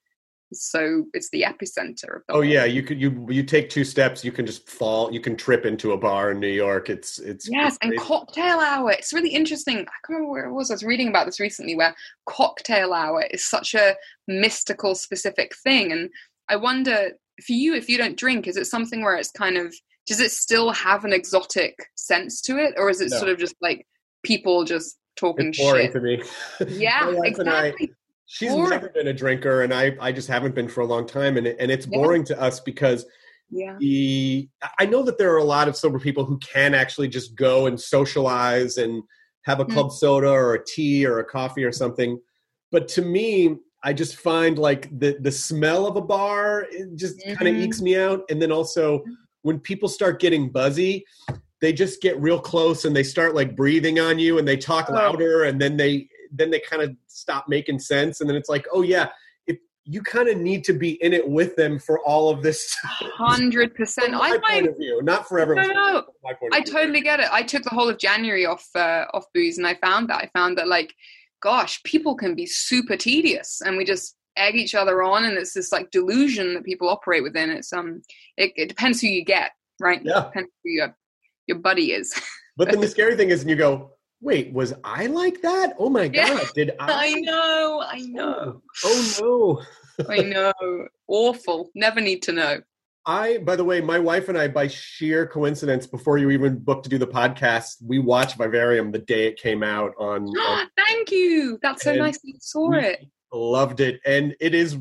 So it's the epicenter of the oh whole. yeah you could you you take two steps you can just fall you can trip into a bar in New York. It's it's yes it's and cocktail hour, it's really interesting. I can't remember where it was. I was reading about this recently where cocktail hour is such a mystical specific thing, and I wonder for you, if you don't drink, is it something where it's kind of, does it still have an exotic sense to it, or is it no. sort of just like people just talking it's boring shit to me? Yeah, exactly. She's boring. never been a drinker, and I, I just haven't been for a long time, and it, and it's boring yeah. to us because yeah. the I know that there are a lot of sober people who can actually just go and socialize and have a club mm. soda or a tea or a coffee or something, but to me, I just find like the the smell of a bar it just mm-hmm. kind of ekes me out, and then also when people start getting buzzy, they just get real close and they start like breathing on you and they talk oh. louder, and then they. then they kind of stop making sense. And then it's like, oh yeah, if you kind of need to be in it with them for all of this. Hundred percent. I find, point of view, not for everyone. No, no. I totally get it. I took the whole of January off, uh, off booze, and I found that I found that like, gosh, people can be super tedious, and we just egg each other on. And it's this like delusion that people operate within. It's, um, it, it depends who you get, right? Yeah. It depends who your, your buddy is. But then the scary thing is, and you go, wait, was I like that? Oh my yeah. God, did I? I know, I know. Oh, oh no. I know. Awful. Never need to know. I, by the way, my wife and I, by sheer coincidence, before you even booked to do the podcast, we watched Vivarium the day it came out on. on Thank you. That's so nice that you saw it. Loved it. And it is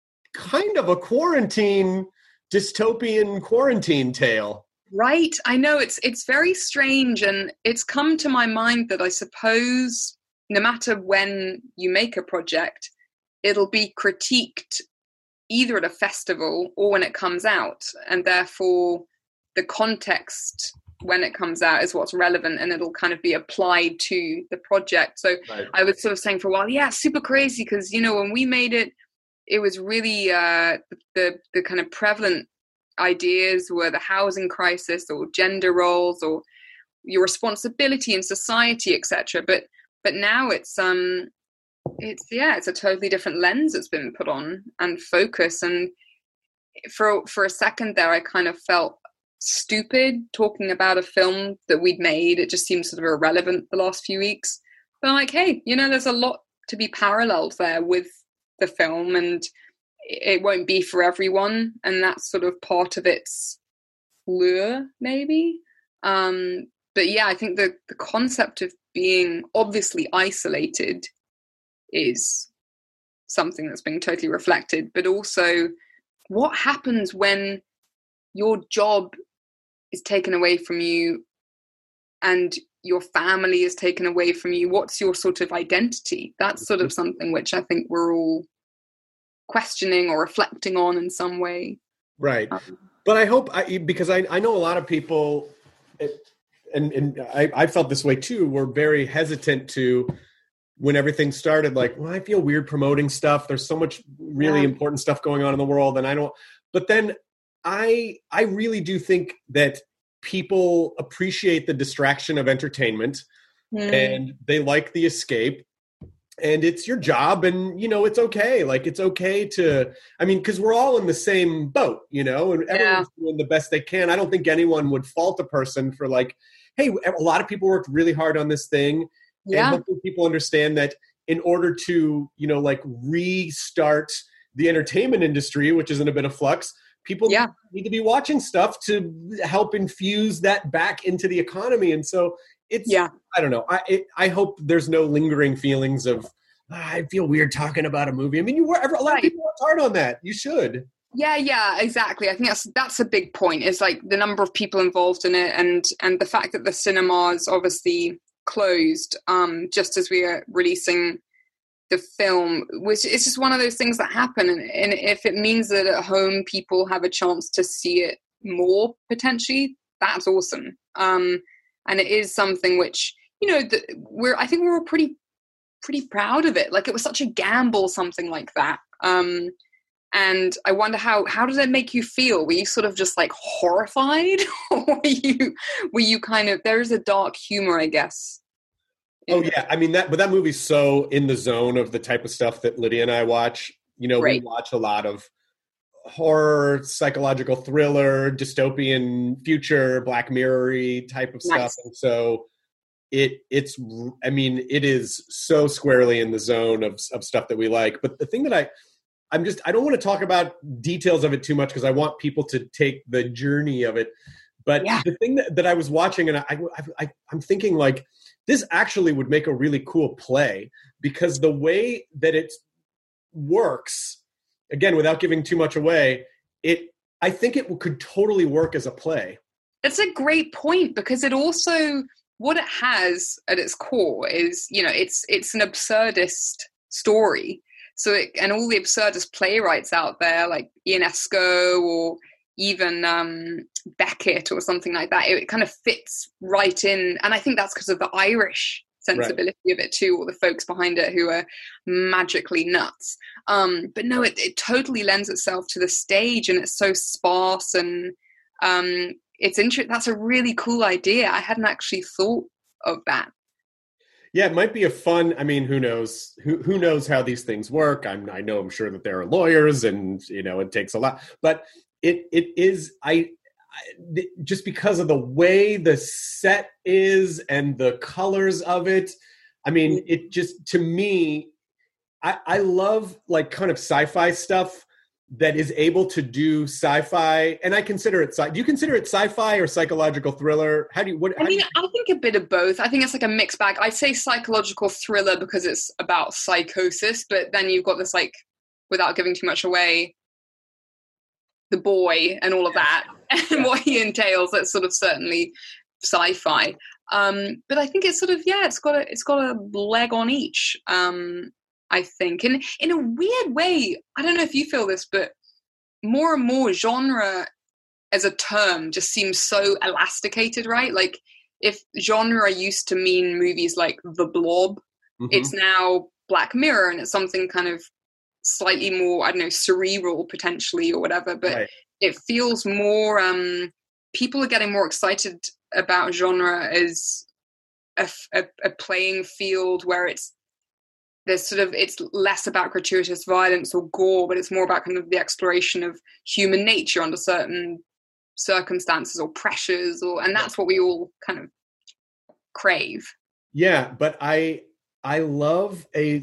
kind of a quarantine, dystopian quarantine tale. Right. I know it's it's very strange, and it's come to my mind that I suppose no matter when you make a project, it'll be critiqued either at a festival or when it comes out, and therefore the context when it comes out is what's relevant, and it'll kind of be applied to the project. So right. I was sort of saying for a while, yeah, super crazy, because you know when we made it, it was really uh, the the kind of prevalent ideas were the housing crisis or gender roles or your responsibility in society, et cetera. But but now it's um it's yeah it's a totally different lens that's been put on and focus. And for for a second there, I kind of felt stupid talking about a film that we'd made. It just seemed sort of irrelevant the last few weeks. But I'm like, hey, you know, there's a lot to be paralleled there with the film, and it won't be for everyone, and that's sort of part of its lure, maybe. Um, but yeah, I think the, the concept of being obviously isolated is something that's being totally reflected, but also what happens when your job is taken away from you and your family is taken away from you? What's your sort of identity? That's sort of something which I think we're all questioning or reflecting on in some way. Right. Um, but I hope, I, because I, I know a lot of people, it, and, and I, I felt this way too, were very hesitant to when everything started, like, well, I feel weird promoting stuff. There's so much really Yeah. important stuff going on in the world, and I don't. But then I I really do think that people appreciate the distraction of entertainment, Mm. and they like the escape. And it's your job, and, you know, it's okay. Like, it's okay to, I mean, because we're all in the same boat, you know, and everyone's doing the best they can. I don't think anyone would fault a person for, like, hey, a lot of people worked really hard on this thing. Yeah. And hopefully people understand that in order to, you know, like, restart the entertainment industry, which is in a bit of flux, people Yeah. need to be watching stuff to help infuse that back into the economy. And so it's, Yeah. I don't know. I it, I hope there's no lingering feelings of, "Ah, I feel weird talking about a movie." I mean, you were a lot Right. of people worked hard on that. You should. Yeah, yeah, exactly. I think that's that's a big point. Is like the number of people involved in it, and and the fact that the cinema is obviously closed um, just as we are releasing the film, which is just one of those things that happen. And, and if it means that at home people have a chance to see it more potentially, that's awesome. Um, and it is something which, you know, that we're I think we're all pretty pretty proud of it. Like, it was such a gamble, something like that. Um, and I wonder how how does it make you feel? Were you sort of just like horrified, or were you were you kind of, there's a dark humor, I guess. Oh yeah, I mean that, but that movie's so in the zone of the type of stuff that Lydia and I watch. You know, Right. we watch a lot of horror, psychological thriller, dystopian future, Black Mirror-y type of stuff, Nice. and so it it's. I mean, it is so squarely in the zone of of stuff that we like. But the thing that I, I'm just, I don't want to talk about details of it too much because I want people to take the journey of it. But Yeah. the thing that, that I was watching, and I, I, I I'm thinking like, this actually would make a really cool play, because the way that it works, again, without giving too much away, it I think it could totally work as a play. That's a great point, because it also, what it has at its core is, you know, it's it's an absurdist story. So it, and all the absurdist playwrights out there, like Ionesco or even um, Beckett or something like that, it, it kind of fits right in. And I think that's because of the Irish sensibility right. of it too, or the folks behind it who are magically nuts. Um, but no, it, it totally lends itself to the stage, and it's so sparse, and um, it's interesting. That's a really cool idea. I hadn't actually thought of that. Yeah, it might be a fun, I mean, who knows, who who knows how these things work. I'm, I know I'm sure that there are lawyers, and, you know, it takes a lot, but it it is, I, I just because of the way the set is and the colors of it, I mean, it just, to me, I, I love like kind of sci-fi stuff that is able to do sci-fi, and I consider it sci. Do you consider it sci-fi or psychological thriller? How do you? What? I mean, you, I think a bit of both. I think it's like a mixed bag. I'd say psychological thriller because it's about psychosis, but then you've got this, like, without giving too much away, the boy and all of that, and yeah. what he entails. That's sort of certainly sci-fi. Um, but I think it's sort of yeah, it's got a it's got a leg on each. Um, I think. And in a weird way, I don't know if you feel this, but more and more genre as a term just seems so elasticated, right? Like, if genre used to mean movies like The Blob, mm-hmm. it's now Black Mirror, and it's something kind of slightly more, I don't know, cerebral potentially or whatever, but right. it feels more, um, people are getting more excited about genre as a, a, a playing field where it's, there's sort of, it's less about gratuitous violence or gore, but it's more about kind of the exploration of human nature under certain circumstances or pressures, or and that's what we all kind of crave. Yeah, but I I love a.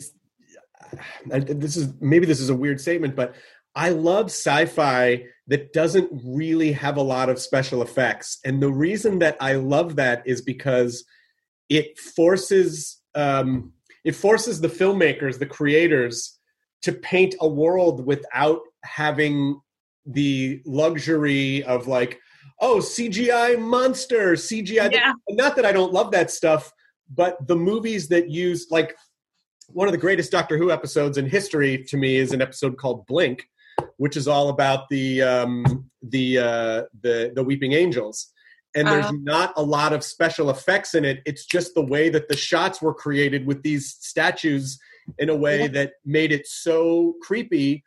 This is maybe this is a weird statement, but I love sci-fi that doesn't really have a lot of special effects, and the reason that I love that is because it forces. Um, It forces the filmmakers, the creators, to paint a world without having the luxury of like, oh, C G I monster, C G I. Yeah. Not that I don't love that stuff, but the movies that use, like, one of the greatest Doctor Who episodes in history to me is an episode called Blink, which is all about the um, the uh, the the Weeping Angels. and there's Uh. not a lot of special effects in it. It's just the way that the shots were created with these statues in a way that made it so creepy.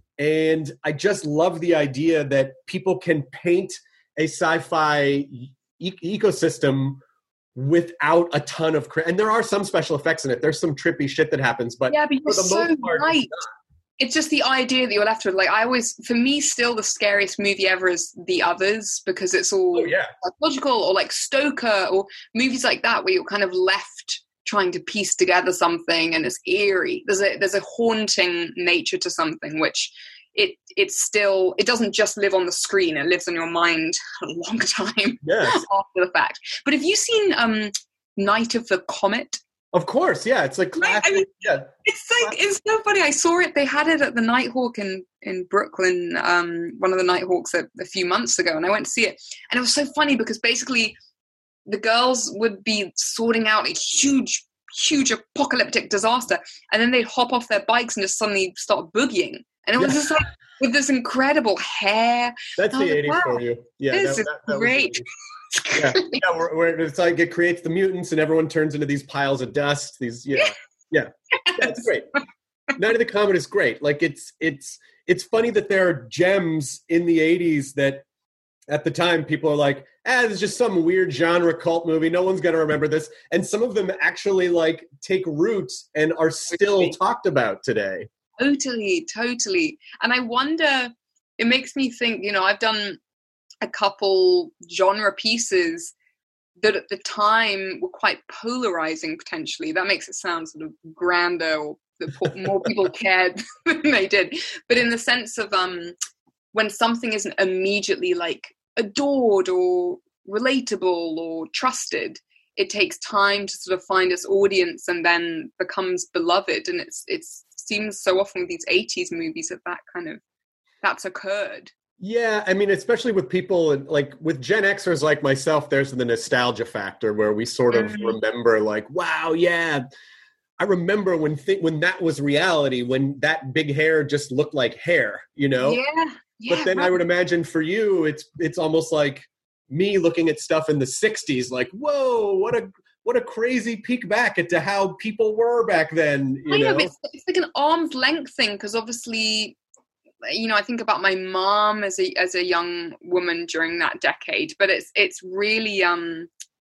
And I just love the idea that people can paint a sci-fi e- ecosystem without a ton of, cra- and there are some special effects in it. There's some trippy shit that happens, but yeah, but for you're the so most part, right. it's not. It's just the idea that you're left with. Like, I always, for me, still the scariest movie ever is The Others, because it's all oh, yeah. psychological, or like Stoker, or movies like that where you're kind of left trying to piece together something, and it's eerie. There's a there's a haunting nature to something, which it it's still, it doesn't just live on the screen. It lives in your mind a long time yes. after the fact. But have you seen um, Night of the Comet? Of course, yeah. It's like classic. I mean, yeah. It's like, it's so funny. I saw it. They had it at the Nighthawk in, in Brooklyn, um, one of the Nighthawks a, a few months ago, and I went to see it. And it was so funny because basically the girls would be sorting out a huge, huge apocalyptic disaster, and then they'd hop off their bikes and just suddenly start boogieing. And it was Yeah. just like, with this incredible hair. That's And I the was like, eighties wow, for you. Yeah, this that- is that- that was great. the eighties. yeah, yeah where, where it's like it creates the mutants and everyone turns into these piles of dust. These, yeah, yeah, that's great. Night of the Comet is great. Like it's it's it's funny that there are gems in the eighties that at the time people are like, ah, this is just some weird genre cult movie. No one's gonna remember this. And some of them actually like take roots and are still talked about today. Totally, totally. And I wonder, it makes me think, you know, I've done a couple genre pieces that at the time were quite polarizing potentially. That makes it sound sort of grander, or that more people cared than they did. But in the sense of um, when something isn't immediately like adored or relatable or trusted, it takes time to sort of find its audience and then becomes beloved. And it's it's seems so often with these eighties movies that that kind of, that's occurred. Yeah, I mean, especially with people like with Gen Xers like myself, there's the nostalgia factor where we sort of mm-hmm. remember like, wow, yeah, I remember when th- when that was reality, when that big hair just looked like hair, you know? Yeah. yeah but then right. I would imagine for you, it's it's almost like me looking at stuff in the sixties, like, whoa, what a what a crazy peek back into how people were back then. You I know, know? It's, it's like an arm's length thing, because obviously, you know, I think about my mom as a as a young woman during that decade, but it's it's really um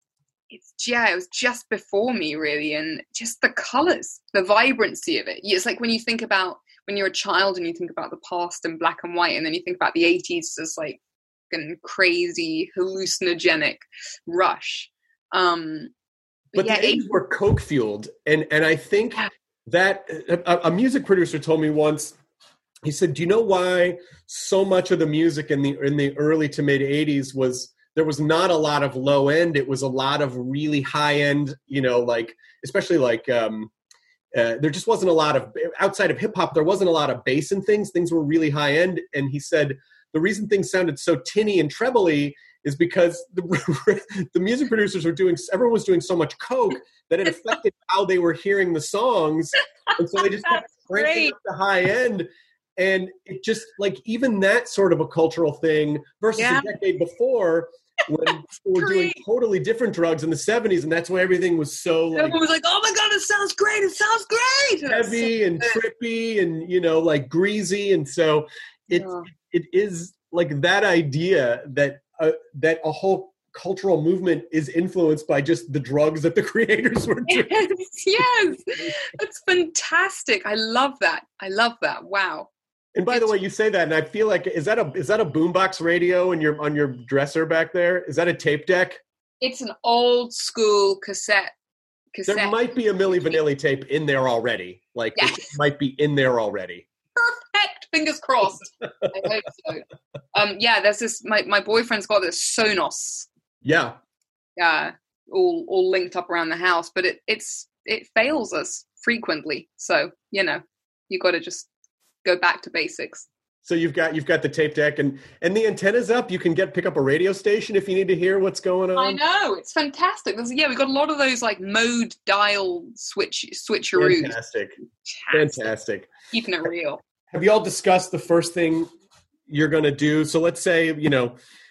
it's yeah, it was just before me really, and just the colors, the vibrancy of it. It's like when you think about when you're a child and you think about the past in black and white, and then you think about the eighties as like a crazy hallucinogenic rush. Um but but the yeah, eighties were coke fueled, and and I think that a, a music producer told me once. He said, do you know why so much of the music in the in the early to mid eighties was, there was not a lot of low end. It was a lot of really high end, you know, like, especially like, um, uh, there just wasn't a lot of, outside of hip hop, there wasn't a lot of bass and things. Things were really high end. And he said, the reason things sounded so tinny and trebly is because the, the music producers were doing, everyone was doing so much coke that it affected how they were hearing the songs. And so they just kept cranking up the high end. And it just like even that sort of a cultural thing versus yeah. a decade before when people were doing totally different drugs in the seventies, and that's why everything was so like everyone was like, "Oh my god, it sounds great! It sounds great!" Heavy so and trippy, and you know, like greasy, and so it yeah. it is like that idea that uh, that a whole cultural movement is influenced by just the drugs that the creators were doing. Yes, yes, that's fantastic. I love that. I love that. Wow. And by it's, the way, you say that, and I feel like is that a is that a boombox radio in your on your dresser back there? Is that a tape deck? It's an old school cassette. cassette. There might be a Milli Vanilli tape in there already. Like yes. It might be in there already. Perfect. Fingers crossed. I hope so. Um, yeah, there's this. My my boyfriend's got this Sonos. Yeah. Yeah. All all linked up around the house, but it it's it fails us frequently. So you know, you got to just go back to basics. So you've got you've got the tape deck and and the antenna's up. You can get pick up a radio station if you need to hear what's going on. I know, it's fantastic. There's, yeah, we've got a lot of those like mode dial switch switcheroos. Fantastic, fantastic, fantastic. Keeping it real. Have you all discussed the first thing you're going to do? So let's say you know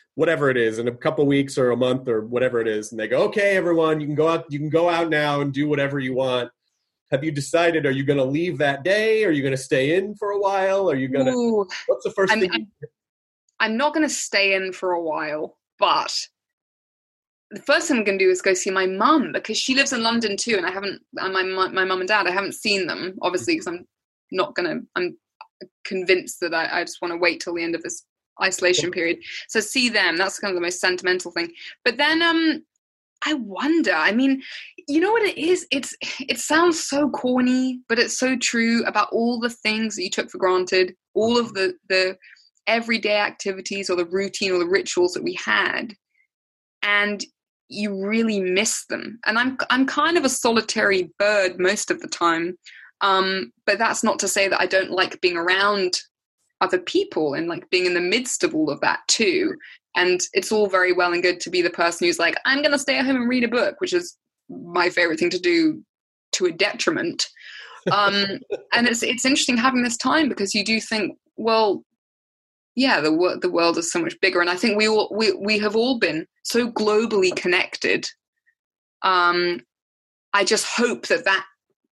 whatever it is, in a couple weeks or a month or whatever it is. And they go, okay, everyone, you can go out, you can go out now and do whatever you want. Have you decided, are you going to leave that day? Are you going to stay in for a while? Are you going to, what's the first I'm, thing? I'm, I'm not going to stay in for a while, but the first thing I'm going to do is go see my mum, because she lives in London too. And I haven't, and my, my mum and dad, I haven't seen them, obviously, because I'm not going to, I'm convinced that I, I just want to wait till the end of this isolation period. So see them, that's kind of the most sentimental thing. But then um I wonder, I mean, you know what it is? It's it sounds so corny, but it's so true about all the things that you took for granted, all of the the everyday activities or the routine or the rituals that we had, and you really miss them. And I'm I'm kind of a solitary bird most of the time. Um, but that's not to say that I don't like being around other people and like being in the midst of all of that too. And it's all very well and good to be the person who's like, I'm going to stay at home and read a book, which is my favorite thing to do to a detriment. Um, and it's it's interesting having this time, because you do think, well, yeah, the wor- the world is so much bigger. And I think we all, we, we have all been so globally connected. Um, I just hope that that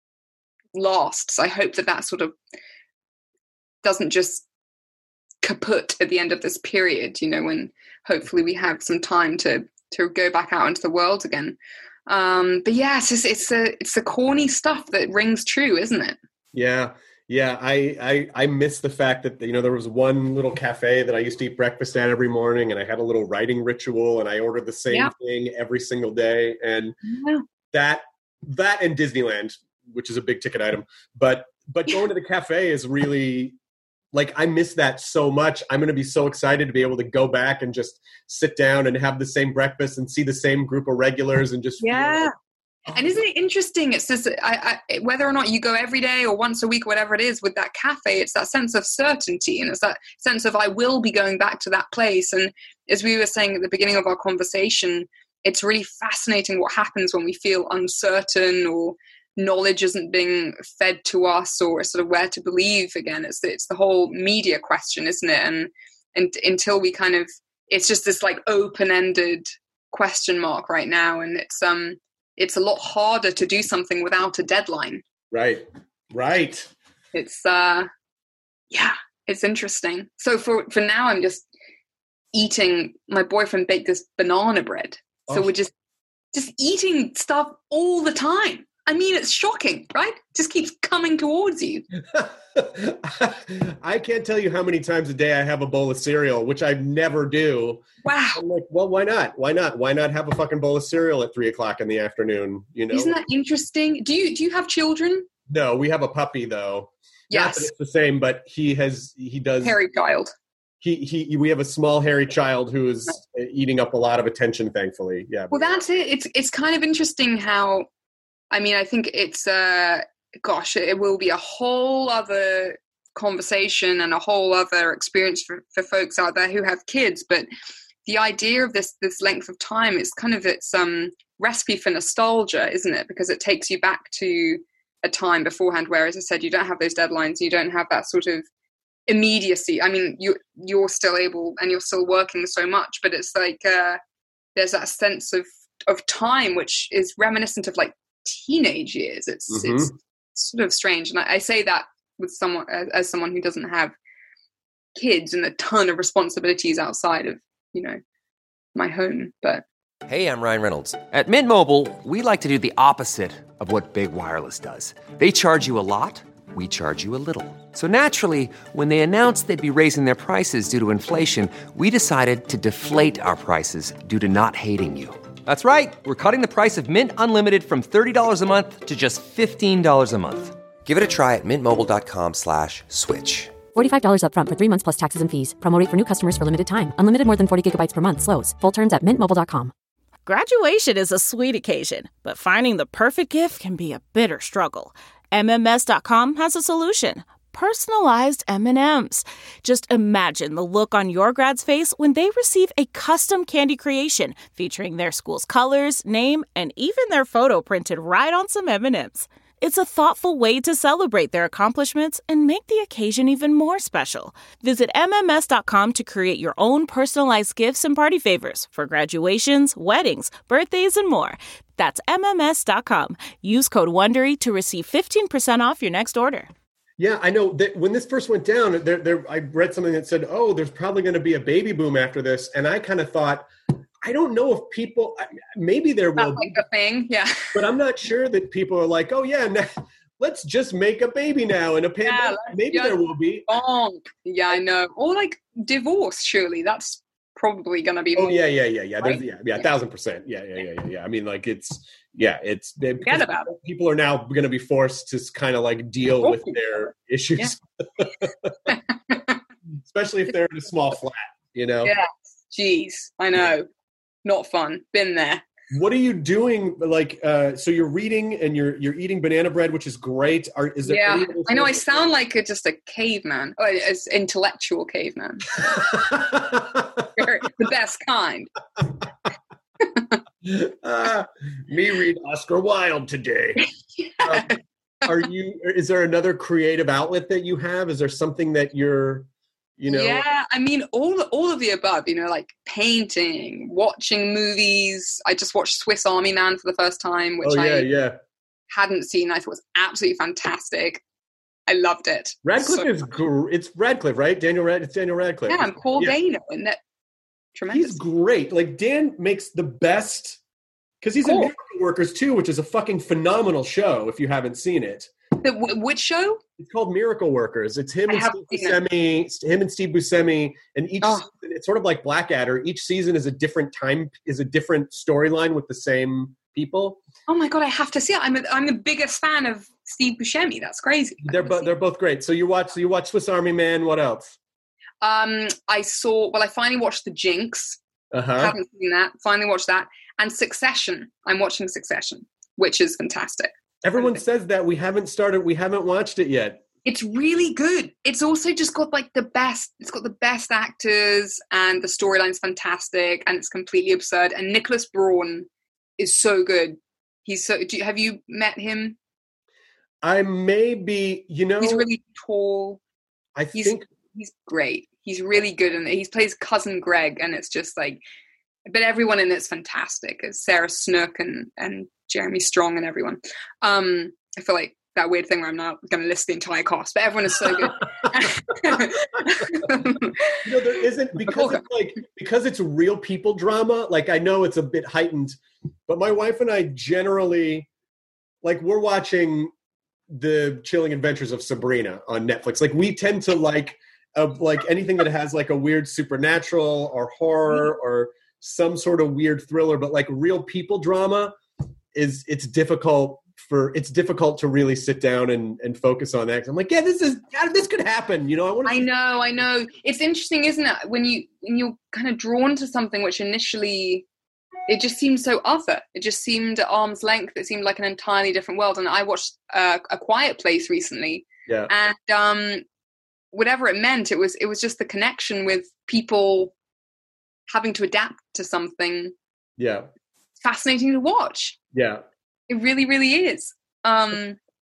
lasts. I hope that that sort of doesn't just kaput at the end of this period, you know, when hopefully we have some time to to go back out into the world again. Um, but yes, it's it's a it's the corny stuff that rings true, isn't it? Yeah, yeah. I, I I miss the fact that, you know, there was one little cafe that I used to eat breakfast at every morning, and I had a little writing ritual, and I ordered the same yeah. thing every single day, and yeah. that that and Disneyland, which is a big ticket item, but but going to the cafe is really, like, I miss that so much. I'm going to be so excited to be able to go back and just sit down and have the same breakfast and see the same group of regulars and just yeah. feel, oh. And isn't it interesting? It's this, I, I, whether or not you go every day or once a week, whatever it is, with that cafe, it's that sense of certainty, and it's that sense of I will be going back to that place. And as we were saying at the beginning of our conversation, it's really fascinating what happens when we feel uncertain or knowledge isn't being fed to us, or sort of where to believe again. It's the, it's the whole media question, isn't it? And and until we kind of, it's just this like open-ended question mark right now, and it's um it's a lot harder to do something without a deadline. Right, right. It's uh yeah, it's interesting. So for for now, I'm just eating. My boyfriend baked this banana bread, so oh. we're just just eating stuff all the time. I mean, it's shocking, right? It just keeps coming towards you. I can't tell you how many times a day I have a bowl of cereal, which I never do. Wow. I'm like, well, why not? Why not? Why not have a fucking bowl of cereal at three o'clock in the afternoon? You know, isn't that interesting? Do you do you have children? No, we have a puppy though. Yes, not that it's the same, but he has he does hairy child. He he. We have a small hairy child who is eating up a lot of attention. Thankfully, yeah. Well, that's it. It's it's kind of interesting how. I mean, I think it's, uh, gosh, it will be a whole other conversation and a whole other experience for, for folks out there who have kids. But the idea of this this length of time is kind of its um, recipe for nostalgia, isn't it? Because it takes you back to a time beforehand where, as I said, you don't have those deadlines, you don't have that sort of immediacy. I mean, you, you're still able and you're still working so much, but it's like uh, there's that sense of, of time which is reminiscent of like teenage years. It's mm-hmm. it's sort of strange, and I, I say that with someone as, as someone who doesn't have kids and a ton of responsibilities outside of, you know, my home. But hey, I'm Ryan Reynolds. At Mint Mobile, we like to do the opposite of what Big Wireless does. They charge you a lot, we charge you a little. So naturally, when they announced they'd be raising their prices due to inflation, we decided to deflate our prices due to not hating you. That's right. We're cutting the price of Mint Unlimited from thirty dollars a month to just fifteen dollars a month. Give it a try at mintmobile.com slash switch. forty-five dollars up front for three months plus taxes and fees. Promo rate for new customers for limited time. Unlimited more than forty gigabytes per month slows. Full terms at mint mobile dot com. Graduation is a sweet occasion, but finding the perfect gift can be a bitter struggle. M M S dot com has a solution. Personalized M and M's. Just imagine the look on your grad's face when they receive a custom candy creation featuring their school's colors, name, and even their photo printed right on some M and M's. It's a thoughtful way to celebrate their accomplishments and make the occasion even more special. Visit M M S dot com to create your own personalized gifts and party favors for graduations, weddings, birthdays, and more. That's M M S dot com. Use code WONDERY to receive fifteen percent off your next order. Yeah, I know that when this first went down, there, there, I read something that said, oh, there's probably going to be a baby boom after this. And I kind of thought, I don't know if people, maybe there will That's like a thing, yeah. But I'm not sure that people are like, oh, yeah, now, let's just make a baby now in a pandemic. Yeah, maybe there will be. Bonk. Yeah, I know. Or like divorce, surely. That's probably going to be Oh, more, yeah, yeah, yeah, yeah. right? yeah, yeah, a thousand percent. Yeah, yeah, yeah, yeah, yeah. I mean, like, it's, yeah, it's, they, Forget about it. People are now going to be forced to kind of like deal with their issues, yeah. Especially if they're in a small flat, you know? Yeah, jeez, I know. Yeah. Not fun. Been there. What are you doing? Like, uh, so you're reading and you're you're eating banana bread, which is great. Are is there? Yeah, I know. I sound like a, just a caveman, or an intellectual caveman. The best kind. uh, me read Oscar Wilde today. Yeah. Um, are you? Is there another creative outlet that you have? Is there something that you're? You know? Yeah, I mean, all all of the above, you know, like painting, watching movies. I just watched Swiss Army Man for the first time, which oh, yeah, I yeah. hadn't seen. I thought was absolutely fantastic. I loved it. Radcliffe so, is gr- it's Radcliffe, right? Daniel Rad it's Daniel Radcliffe. Yeah, and Paul yeah. Dano, and that tremendous. He's great. Like Dan makes the best because he's cool. in Miracle Workers too, which is a fucking phenomenal show if you haven't seen it. The, which show? It's called Miracle Workers. It's him and Steve Buscemi, him and Steve Buscemi, and each oh. season, it's sort of like Blackadder. Each season is a different time, is a different storyline with the same people. Oh my god, I have to see it. I'm a, I'm the biggest fan of Steve Buscemi. That's crazy. They're both they're both great. So you watch so you watch Swiss Army Man. What else? Um, I saw. Well, I finally watched The Jinx. Uh huh. Haven't seen that. Finally watched that. And Succession. I'm watching Succession, which is fantastic. Everyone says that. We haven't started. We haven't watched it yet. It's really good. It's also just got like the best. It's got the best actors, and the storyline's fantastic, and it's completely absurd. And Nicholas Braun is so good. He's so. Do you, have you met him? I may be. You know, he's really tall. I he's, think he's great. He's really good in it. He plays cousin Greg, and it's just like. But everyone in it's fantastic. It's Sarah Snook and and Jeremy Strong and everyone. Um, I feel like that weird thing where I'm not going to list the entire cast, but everyone is so good. You know, there isn't because it's like because it's real people drama. Like I know it's a bit heightened, but my wife and I generally like we're watching the Chilling Adventures of Sabrina on Netflix. Like we tend to like uh, like anything that has like a weird supernatural or horror or some sort of weird thriller, but like real people drama is it's difficult for it's difficult to really sit down and, and focus on that. I'm like, yeah, this is this could happen. You know, I want. I know, I know. It's interesting, isn't it? When you when you're kind of drawn to something which initially it just seemed so other. It just seemed at arm's length. It seemed like an entirely different world. And I watched uh, A Quiet Place recently, yeah, and um, whatever it meant, it was it was just the connection with people having to adapt to something. Yeah. Fascinating to watch. Yeah. It really, really is. Um,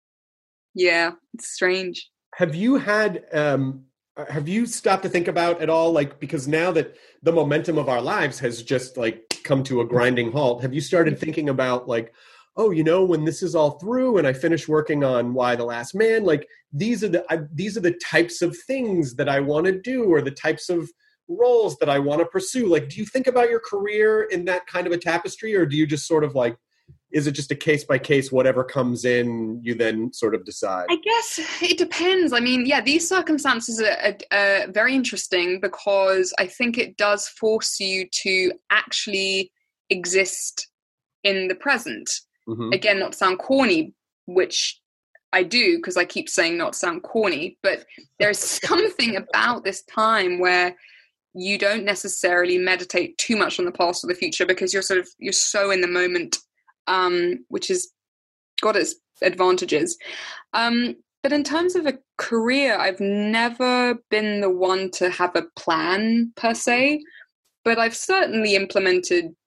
yeah, it's strange. Have you had, um, have you stopped to think about at all, like, because now that the momentum of our lives has just like come to a grinding halt, have you started thinking about like, oh, you know, when this is all through and I finish working on Y: The Last Man, like these are the, I, these are the types of things that I want to do or the types of roles that I want to pursue. Like, do you think about your career in that kind of a tapestry, or do you just sort of like, is it just a case by case, whatever comes in, you then sort of decide? I guess it depends. I mean, yeah, these circumstances are, are, are very interesting because I think it does force you to actually exist in the present. Mm-hmm. Again, not to sound corny, which I do because I keep saying not to sound corny, but there's something about this time where you don't necessarily meditate too much on the past or the future because you're sort of, you're so in the moment, um, which has got its advantages. Um, but in terms of a career, I've never been the one to have a plan per se, but I've certainly implemented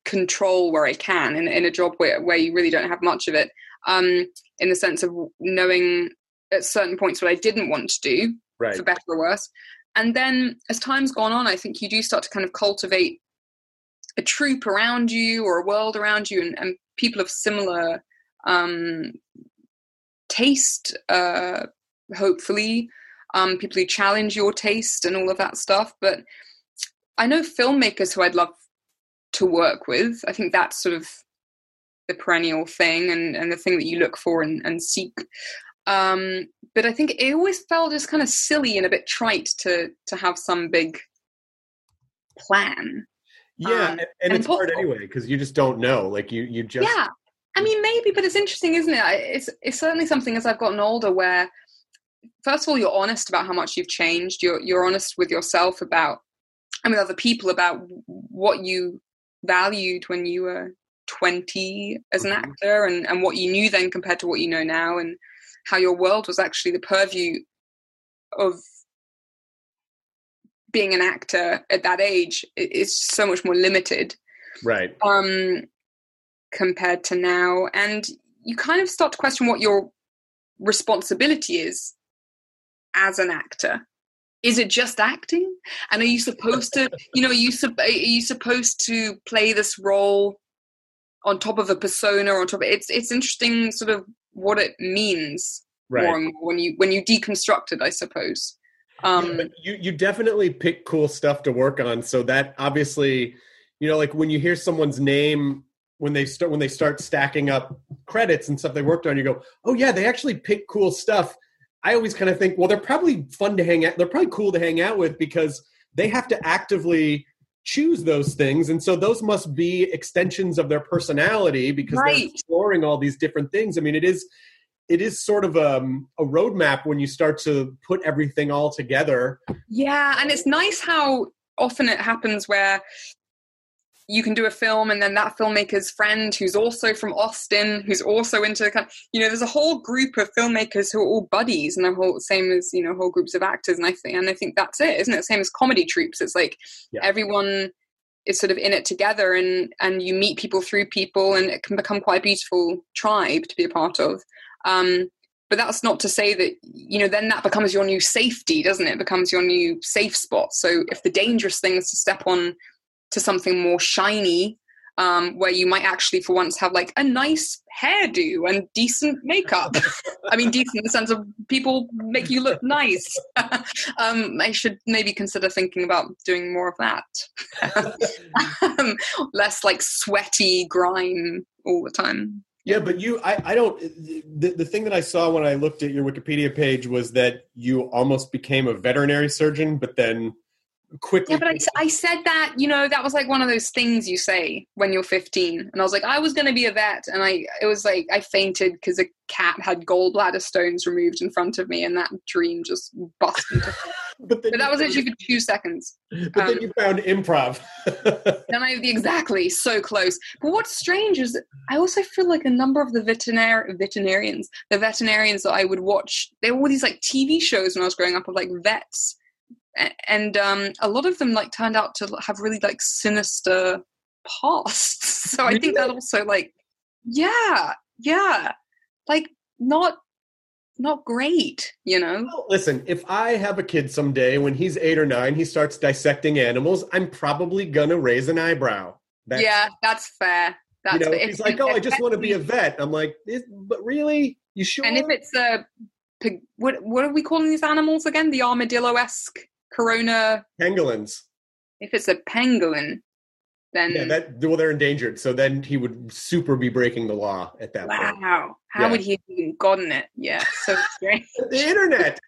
control where I can in, in a job where, where you really don't have much of it, um, in the sense of knowing at certain points what I didn't want to do, right, for better or worse. And then as time's gone on, I think you do start to kind of cultivate a troop around you or a world around you, and, and people of similar um, taste, uh, hopefully, um, people who challenge your taste and all of that stuff. But I know filmmakers who I'd love to work with. I think that's sort of the perennial thing and, and the thing that you look for and, and seek. Um, but I think it always felt just kind of silly and a bit trite to to have some big plan. Yeah, um, and, and it's hard anyway because you just don't know. Like you, you just yeah. I mean, maybe, but it's interesting, isn't it? It's it's certainly something as I've gotten older where, first of all, you're honest about how much you've changed. You're you're honest with yourself about, and with other people about what you valued when you were twenty as an actor, and, and what you knew then compared to what you know now, and how your world was actually the purview of being an actor at that age is so much more limited. Right. Um, compared to now. And you kind of start to question what your responsibility is as an actor. Is it just acting? And are you supposed to, you know, are you, are you supposed to play this role on top of a persona or on top of, it's, it's interesting sort of what it means right. more and more when you, when you deconstruct it, I suppose. Um, yeah, but you, you definitely pick cool stuff to work on. So that obviously, you know, like when you hear someone's name, when they start, when they start stacking up credits and stuff they worked on, you go, oh yeah, they actually pick cool stuff. I always kind of think, well, they're probably fun to hang out. They're probably cool to hang out with because they have to actively choose those things. And so those must be extensions of their personality because right. they're exploring all these different things. I mean, it is, it is sort of um, a roadmap when you start to put everything all together. Yeah. And it's nice how often it happens where you can do a film and then that filmmaker's friend who's also from Austin, who's also into, you know, there's a whole group of filmmakers who are all buddies and the whole same as, you know, whole groups of actors. And I think, and I think that's it, isn't it? Same as comedy troupes. It's like yeah. everyone is sort of in it together and, and you meet people through people and it can become quite a beautiful tribe to be a part of. Um, but that's not to say that, you know, then that becomes your new safety, doesn't it? It becomes your new safe spot. So if the dangerous thing is to step on to something more shiny, um, where you might actually for once have like a nice hairdo and decent makeup. I mean, decent in the sense of people make you look nice. um, I should maybe consider thinking about doing more of that. um, less like sweaty grime all the time. Yeah, but you, I, I don't, the, the thing that I saw when I looked at your Wikipedia page was that you almost became a veterinary surgeon, but then quickly. Yeah, but I, I said that, you know, that was like one of those things you say when you're fifteen. And I was like, I was going to be a vet. And I, it was like, I fainted because a cat had gallbladder stones removed in front of me. And that dream just bust into but, but that was actually for two seconds. But um, then you found improv. Then I, exactly, so close. But what's strange is I also feel like a number of the veterinar- veterinarians, the veterinarians that I would watch, there were all these like T V shows when I was growing up of like vets. And um, a lot of them like turned out to have really like sinister pasts. So I think that also like, yeah, yeah, like not, not great, you know? Well, listen, if I have a kid someday when he's eight or nine, he starts dissecting animals, I'm probably going to raise an eyebrow. That's, yeah, that's fair. That's you know, fair. he's if, like, if, oh, I just want to be a vet. I'm like, but really? You sure? And if it's a, what, what are we calling these animals again? The armadillo-esque Corona pangolins. If it's a pangolin, then yeah, that well, they're endangered. So then he would super be breaking the law at that wow. point. Wow, how yeah. would he have even gotten it? Yeah, so strange. The internet.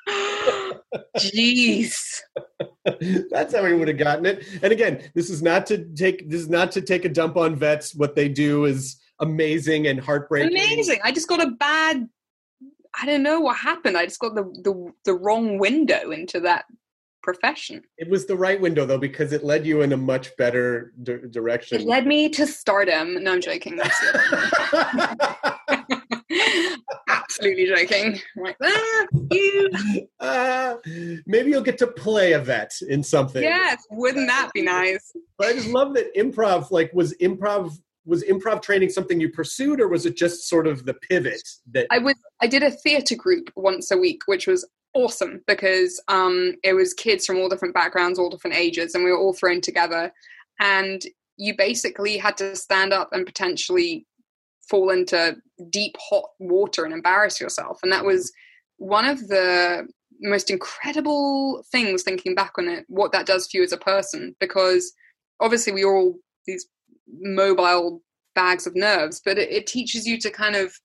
Jeez, that's how he would have gotten it. And again, this is not to take this is not to take a dump on vets. What they do is amazing and heartbreaking. Amazing. I just got a bad. I don't know what happened. I just got the the, the wrong window into that profession. It was the right window though, because it led you in a much better d- direction. It led me to stardom. No, I'm joking. That's it. absolutely joking. I'm like, ah, you. Uh, maybe you'll get to play a vet in something. Yes, wouldn't that be nice? But I just love that improv, like, was improv was improv training something you pursued, or was it just sort of the pivot that I was I did a theatre group once a week, which was awesome because um it was kids from all different backgrounds, all different ages, and we were all thrown together, and you basically had to stand up and potentially fall into deep hot water and embarrass yourself. And that was one of the most incredible things, thinking back on it, what that does for you as a person, because obviously we are all these mobile bags of nerves, but it, it teaches you to kind of,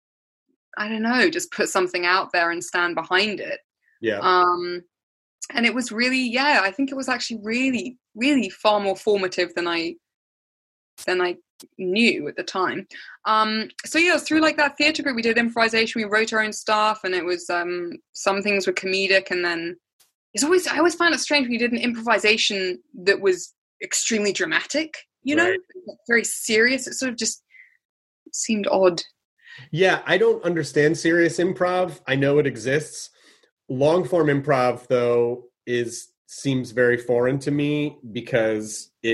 I don't know, just put something out there and stand behind it. Yeah. Um, and it was really, yeah, I think it was actually really, really far more formative than I, than I knew at the time. Um, so yeah, through like that theatre group, we did improvisation, we wrote our own stuff, and it was, um, some things were comedic, and then it's always, I always found it strange when you did an improvisation that was extremely dramatic, you know, right. very serious. It sort of just seemed odd. Yeah, I don't understand serious improv. I know it exists. Long form improv, though, is seems very foreign to me because it,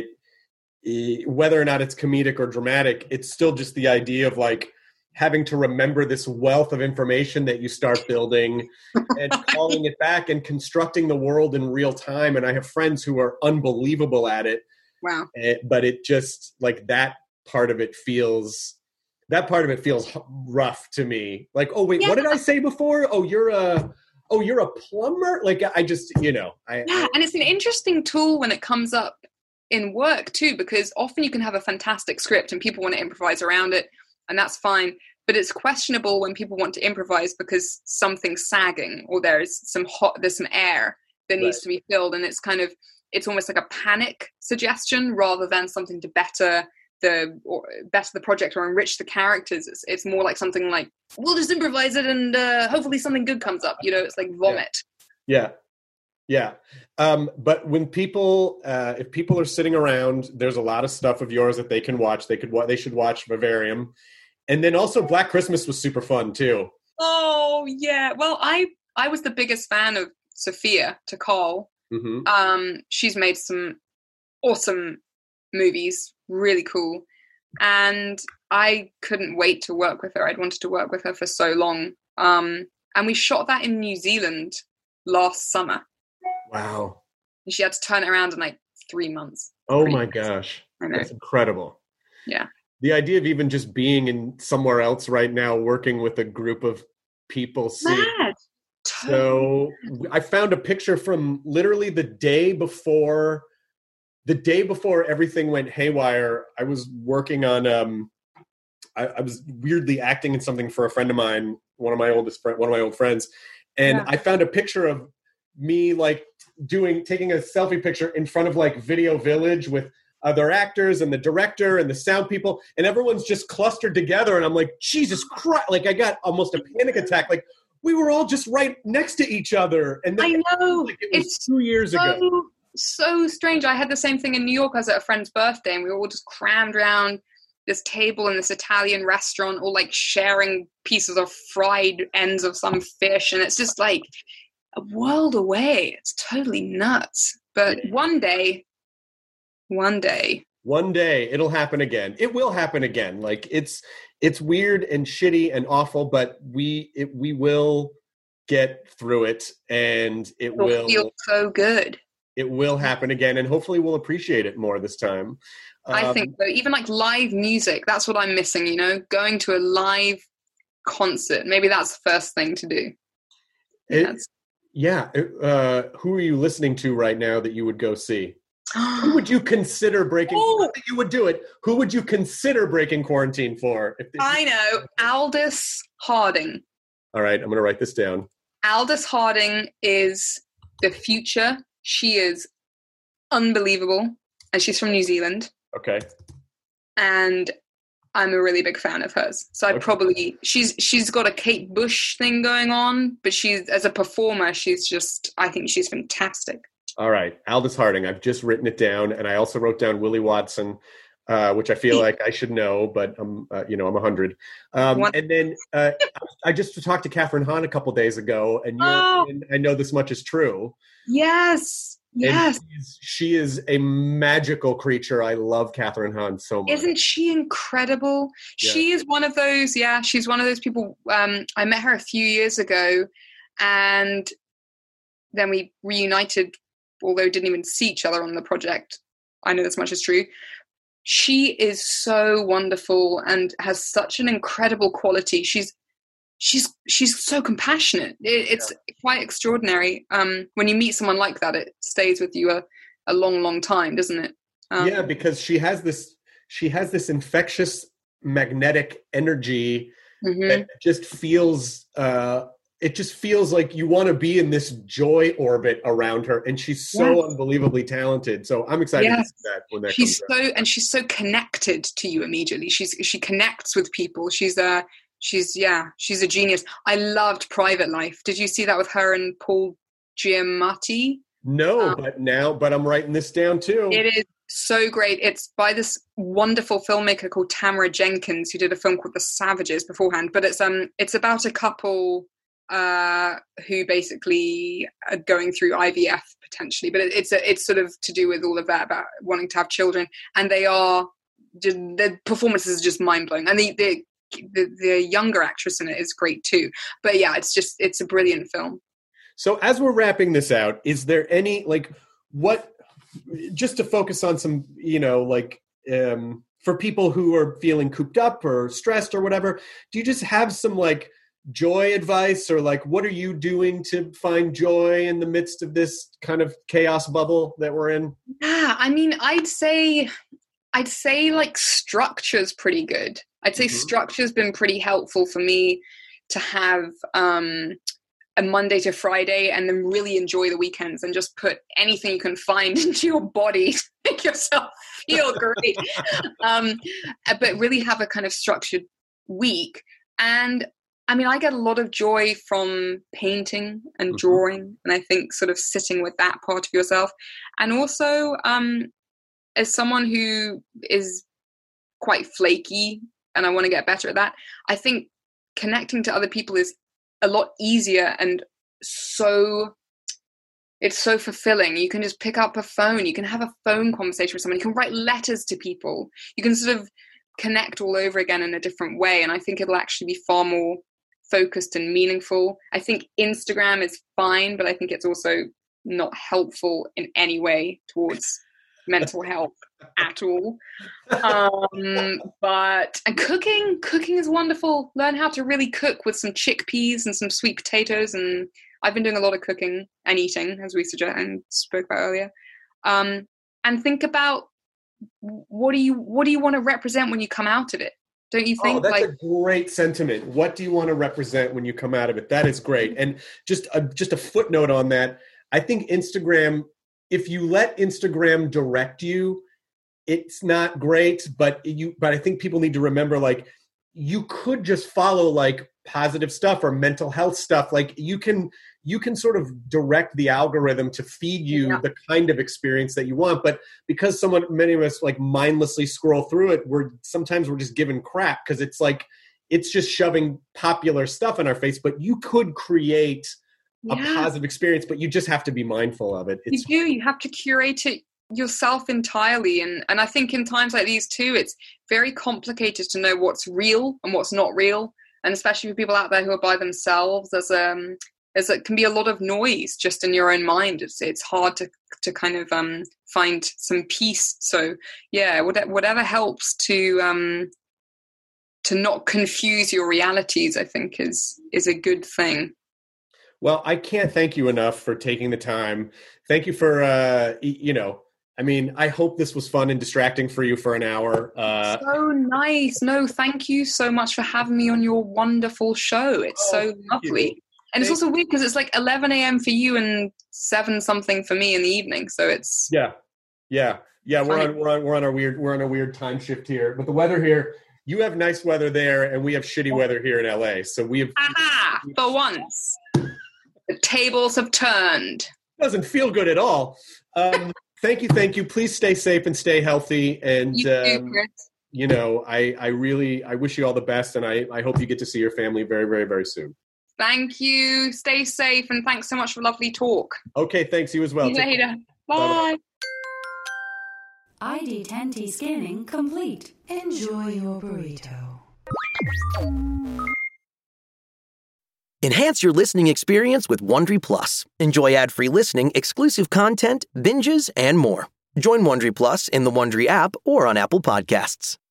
it, whether or not it's comedic or dramatic, it's still just the idea of like having to remember this wealth of information that you start building and calling it back and constructing the world in real time. And I have friends who are unbelievable at it. Wow. But it just like that part of it feels, that part of it feels rough to me. Like, oh wait, yeah. What did I say before? Oh, you're a, oh, you're a plumber. Like I just, you know, I, yeah. I, and it's an interesting tool when it comes up in work too, because often you can have a fantastic script and people want to improvise around it, and that's fine. But it's questionable when people want to improvise because something's sagging or there's some hot, there's some air that needs right. to be filled. And it's kind of, it's almost like a panic suggestion rather than something to better the or better the project or enrich the characters. It's, it's more like something like, we'll just improvise it and uh, hopefully something good comes up. You know, it's like vomit. Yeah. Yeah. Um, but when people, uh, if people are sitting around, there's a lot of stuff of yours that they can watch. They could, they should watch Vivarium. And then also Black Christmas was super fun too. Oh yeah. Well, I, I was the biggest fan of Sophia Takal. Mm-hmm. Um, she's made some awesome movies, really cool. And I couldn't wait to work with her. I'd wanted to work with her for so long. Um, and we shot that in New Zealand last summer. Wow. And she had to turn it around in like three months. Oh three my months. gosh. I know. That's incredible. Yeah. The idea of even just being in somewhere else right now, working with a group of people. Seeing, Mad. So I found a picture from literally the day before, the day before everything went haywire. I was working on, um, I, I was weirdly acting in something for a friend of mine, one of my oldest friend, one of my old friends. And yeah. I found a picture of me like doing, taking a selfie picture in front of like Video Village with other actors and the director and the sound people, and everyone's just clustered together. And I'm like, Jesus Christ. Like I got almost a panic attack. Like, we were all just right next to each other. And then, I know. Like it was it's two years so, ago. So strange. I had the same thing in New York. I was at a friend's birthday and we were all just crammed around this table in this Italian restaurant, all like sharing pieces of fried ends of some fish. And it's just like a world away. It's totally nuts. But one day, one day. One day it'll happen again. It will happen again. Like it's, it's weird and shitty and awful, but we, it, we will get through it, and it It'll will feel so good. It will happen again, and hopefully we'll appreciate it more this time. I um, think so. Even like live music, that's what I'm missing, you know, going to a live concert. Maybe that's the first thing to do. It, yeah. Uh, who are you listening to right now that you would go see? Who would you consider breaking? Oh. Not that you would do it. Who would you consider breaking quarantine for? If, if I know. Aldous Harding. All right. I'm going to write this down. Aldous Harding is the future. She is unbelievable. And she's from New Zealand. Okay. And I'm a really big fan of hers. So I okay. probably, she's she's got a Kate Bush thing going on, but she's, as a performer, she's just, I think she's fantastic. All right. Aldous Harding. I've just written it down. And I also wrote down Willie Watson. uh, which I feel like I should know, but I'm, uh, you know, I'm one hundred. Um, and then uh, I just talked to Catherine Hahn a couple days ago, and, you're, oh. and I know this much is true. Yes, yes. She's, she is a magical creature. I love Catherine Hahn so much. Isn't she incredible? Yeah. She is one of those, yeah, she's one of those people. Um, I met her a few years ago, and then we reunited, although didn't even see each other on the project. I know this much is true. She is so wonderful and has such an incredible quality. She's she's she's so compassionate. It, it's yeah. quite extraordinary. Um, when you meet someone like that, it stays with you a, a long, long time, doesn't it? Um, yeah, because she has this she has this infectious magnetic energy mm-hmm. that just feels uh, it just feels like you want to be in this joy orbit around her, and she's so yes. unbelievably talented. So I'm excited yes. to see that when that she's comes so out. And she's so connected to you immediately. She's she connects with people. She's a she's yeah she's a genius. I loved Private Life. Did you see that with her and Paul Giamatti? No, um, but now but I'm writing this down too. It is so great. It's by this wonderful filmmaker called Tamara Jenkins, who did a film called The Savages beforehand. But it's um it's about a couple uh who basically are going through I V F potentially, but it, it's a, it's sort of to do with all of that about wanting to have children, and they are just, the performances are just mind-blowing, and the, the the the younger actress in it is great too. But yeah, it's just it's a brilliant film. So as we're wrapping this out, is there any like what just to focus on some, you know, like um for people who are feeling cooped up or stressed or whatever, do you just have some like joy advice, or like what are you doing to find joy in the midst of this kind of chaos bubble that we're in? Yeah, I mean, I'd say I'd say like structure's pretty good. I'd say mm-hmm. structure's been pretty helpful for me to have um a Monday to Friday, and then really enjoy the weekends and just put anything you can find into your body to make yourself feel great. um but really have a kind of structured week. And I mean, I get a lot of joy from painting and mm-hmm. drawing, and I think sort of sitting with that part of yourself. And also, um, as someone who is quite flaky and I want to get better at that, I think connecting to other people is a lot easier, and so it's so fulfilling. You can just pick up a phone, you can have a phone conversation with someone, you can write letters to people, you can sort of connect all over again in a different way. And I think it'll actually be far more focused and meaningful. I think Instagram is fine, but I think it's also not helpful in any way towards mental health at all. Um, but and cooking, cooking is wonderful. Learn how to really cook with some chickpeas and some sweet potatoes. And I've been doing a lot of cooking and eating, as we suggest and spoke about earlier. Um, and think about what do you what do you want to represent when you come out of it? Don't you think? Oh, that's like, a great sentiment. What do you want to represent when you come out of it? That is great. And just a, just a footnote on that, I think Instagram, if you let Instagram direct you, it's not great, but you, but I think people need to remember, like, you could just follow like positive stuff or mental health stuff. Like you can, you can sort of direct the algorithm to feed you yeah. the kind of experience that you want. But because someone, many of us like mindlessly scroll through it, we're sometimes we're just given crap because it's like, it's just shoving popular stuff in our face. But you could create a yeah. positive experience, but you just have to be mindful of it. It's you do, you have to curate it yourself entirely. And, and I think in times like these too, it's very complicated to know what's real and what's not real. And especially for people out there who are by themselves, there's um there's it can be a lot of noise just in your own mind. It's it's hard to to kind of um find some peace. So yeah, whatever, whatever helps to um to not confuse your realities, I think is is a good thing. Well, I can't thank you enough for taking the time. Thank you for uh you know. I mean, I hope this was fun and distracting for you for an hour. Uh, so nice. No, thank you so much for having me on your wonderful show. It's oh, so lovely. You. And it's also weird because it's like eleven a.m. for you and seven something for me in the evening. So it's yeah, yeah, yeah. We're on, we're on, we're on our weird, we're on a weird time shift here. But the weather here, you have nice weather there, and we have shitty weather here in L A. So we have. Aha! For once, the tables have turned. Doesn't feel good at all. Um, Thank you, thank you. Please stay safe and stay healthy. And, you too, um, Chris. you know, I, I really, I wish you all the best, and I, I hope you get to see your family very, very, very soon. Thank you. Stay safe, and thanks so much for a lovely talk. Okay, thanks. You as well. See you later. Bye. Bye-bye. I D ten T scanning complete. Enjoy your burrito. Enhance your listening experience with Wondery Plus. Enjoy ad-free listening, exclusive content, binges, and more. Join Wondery Plus in the Wondery app or on Apple Podcasts.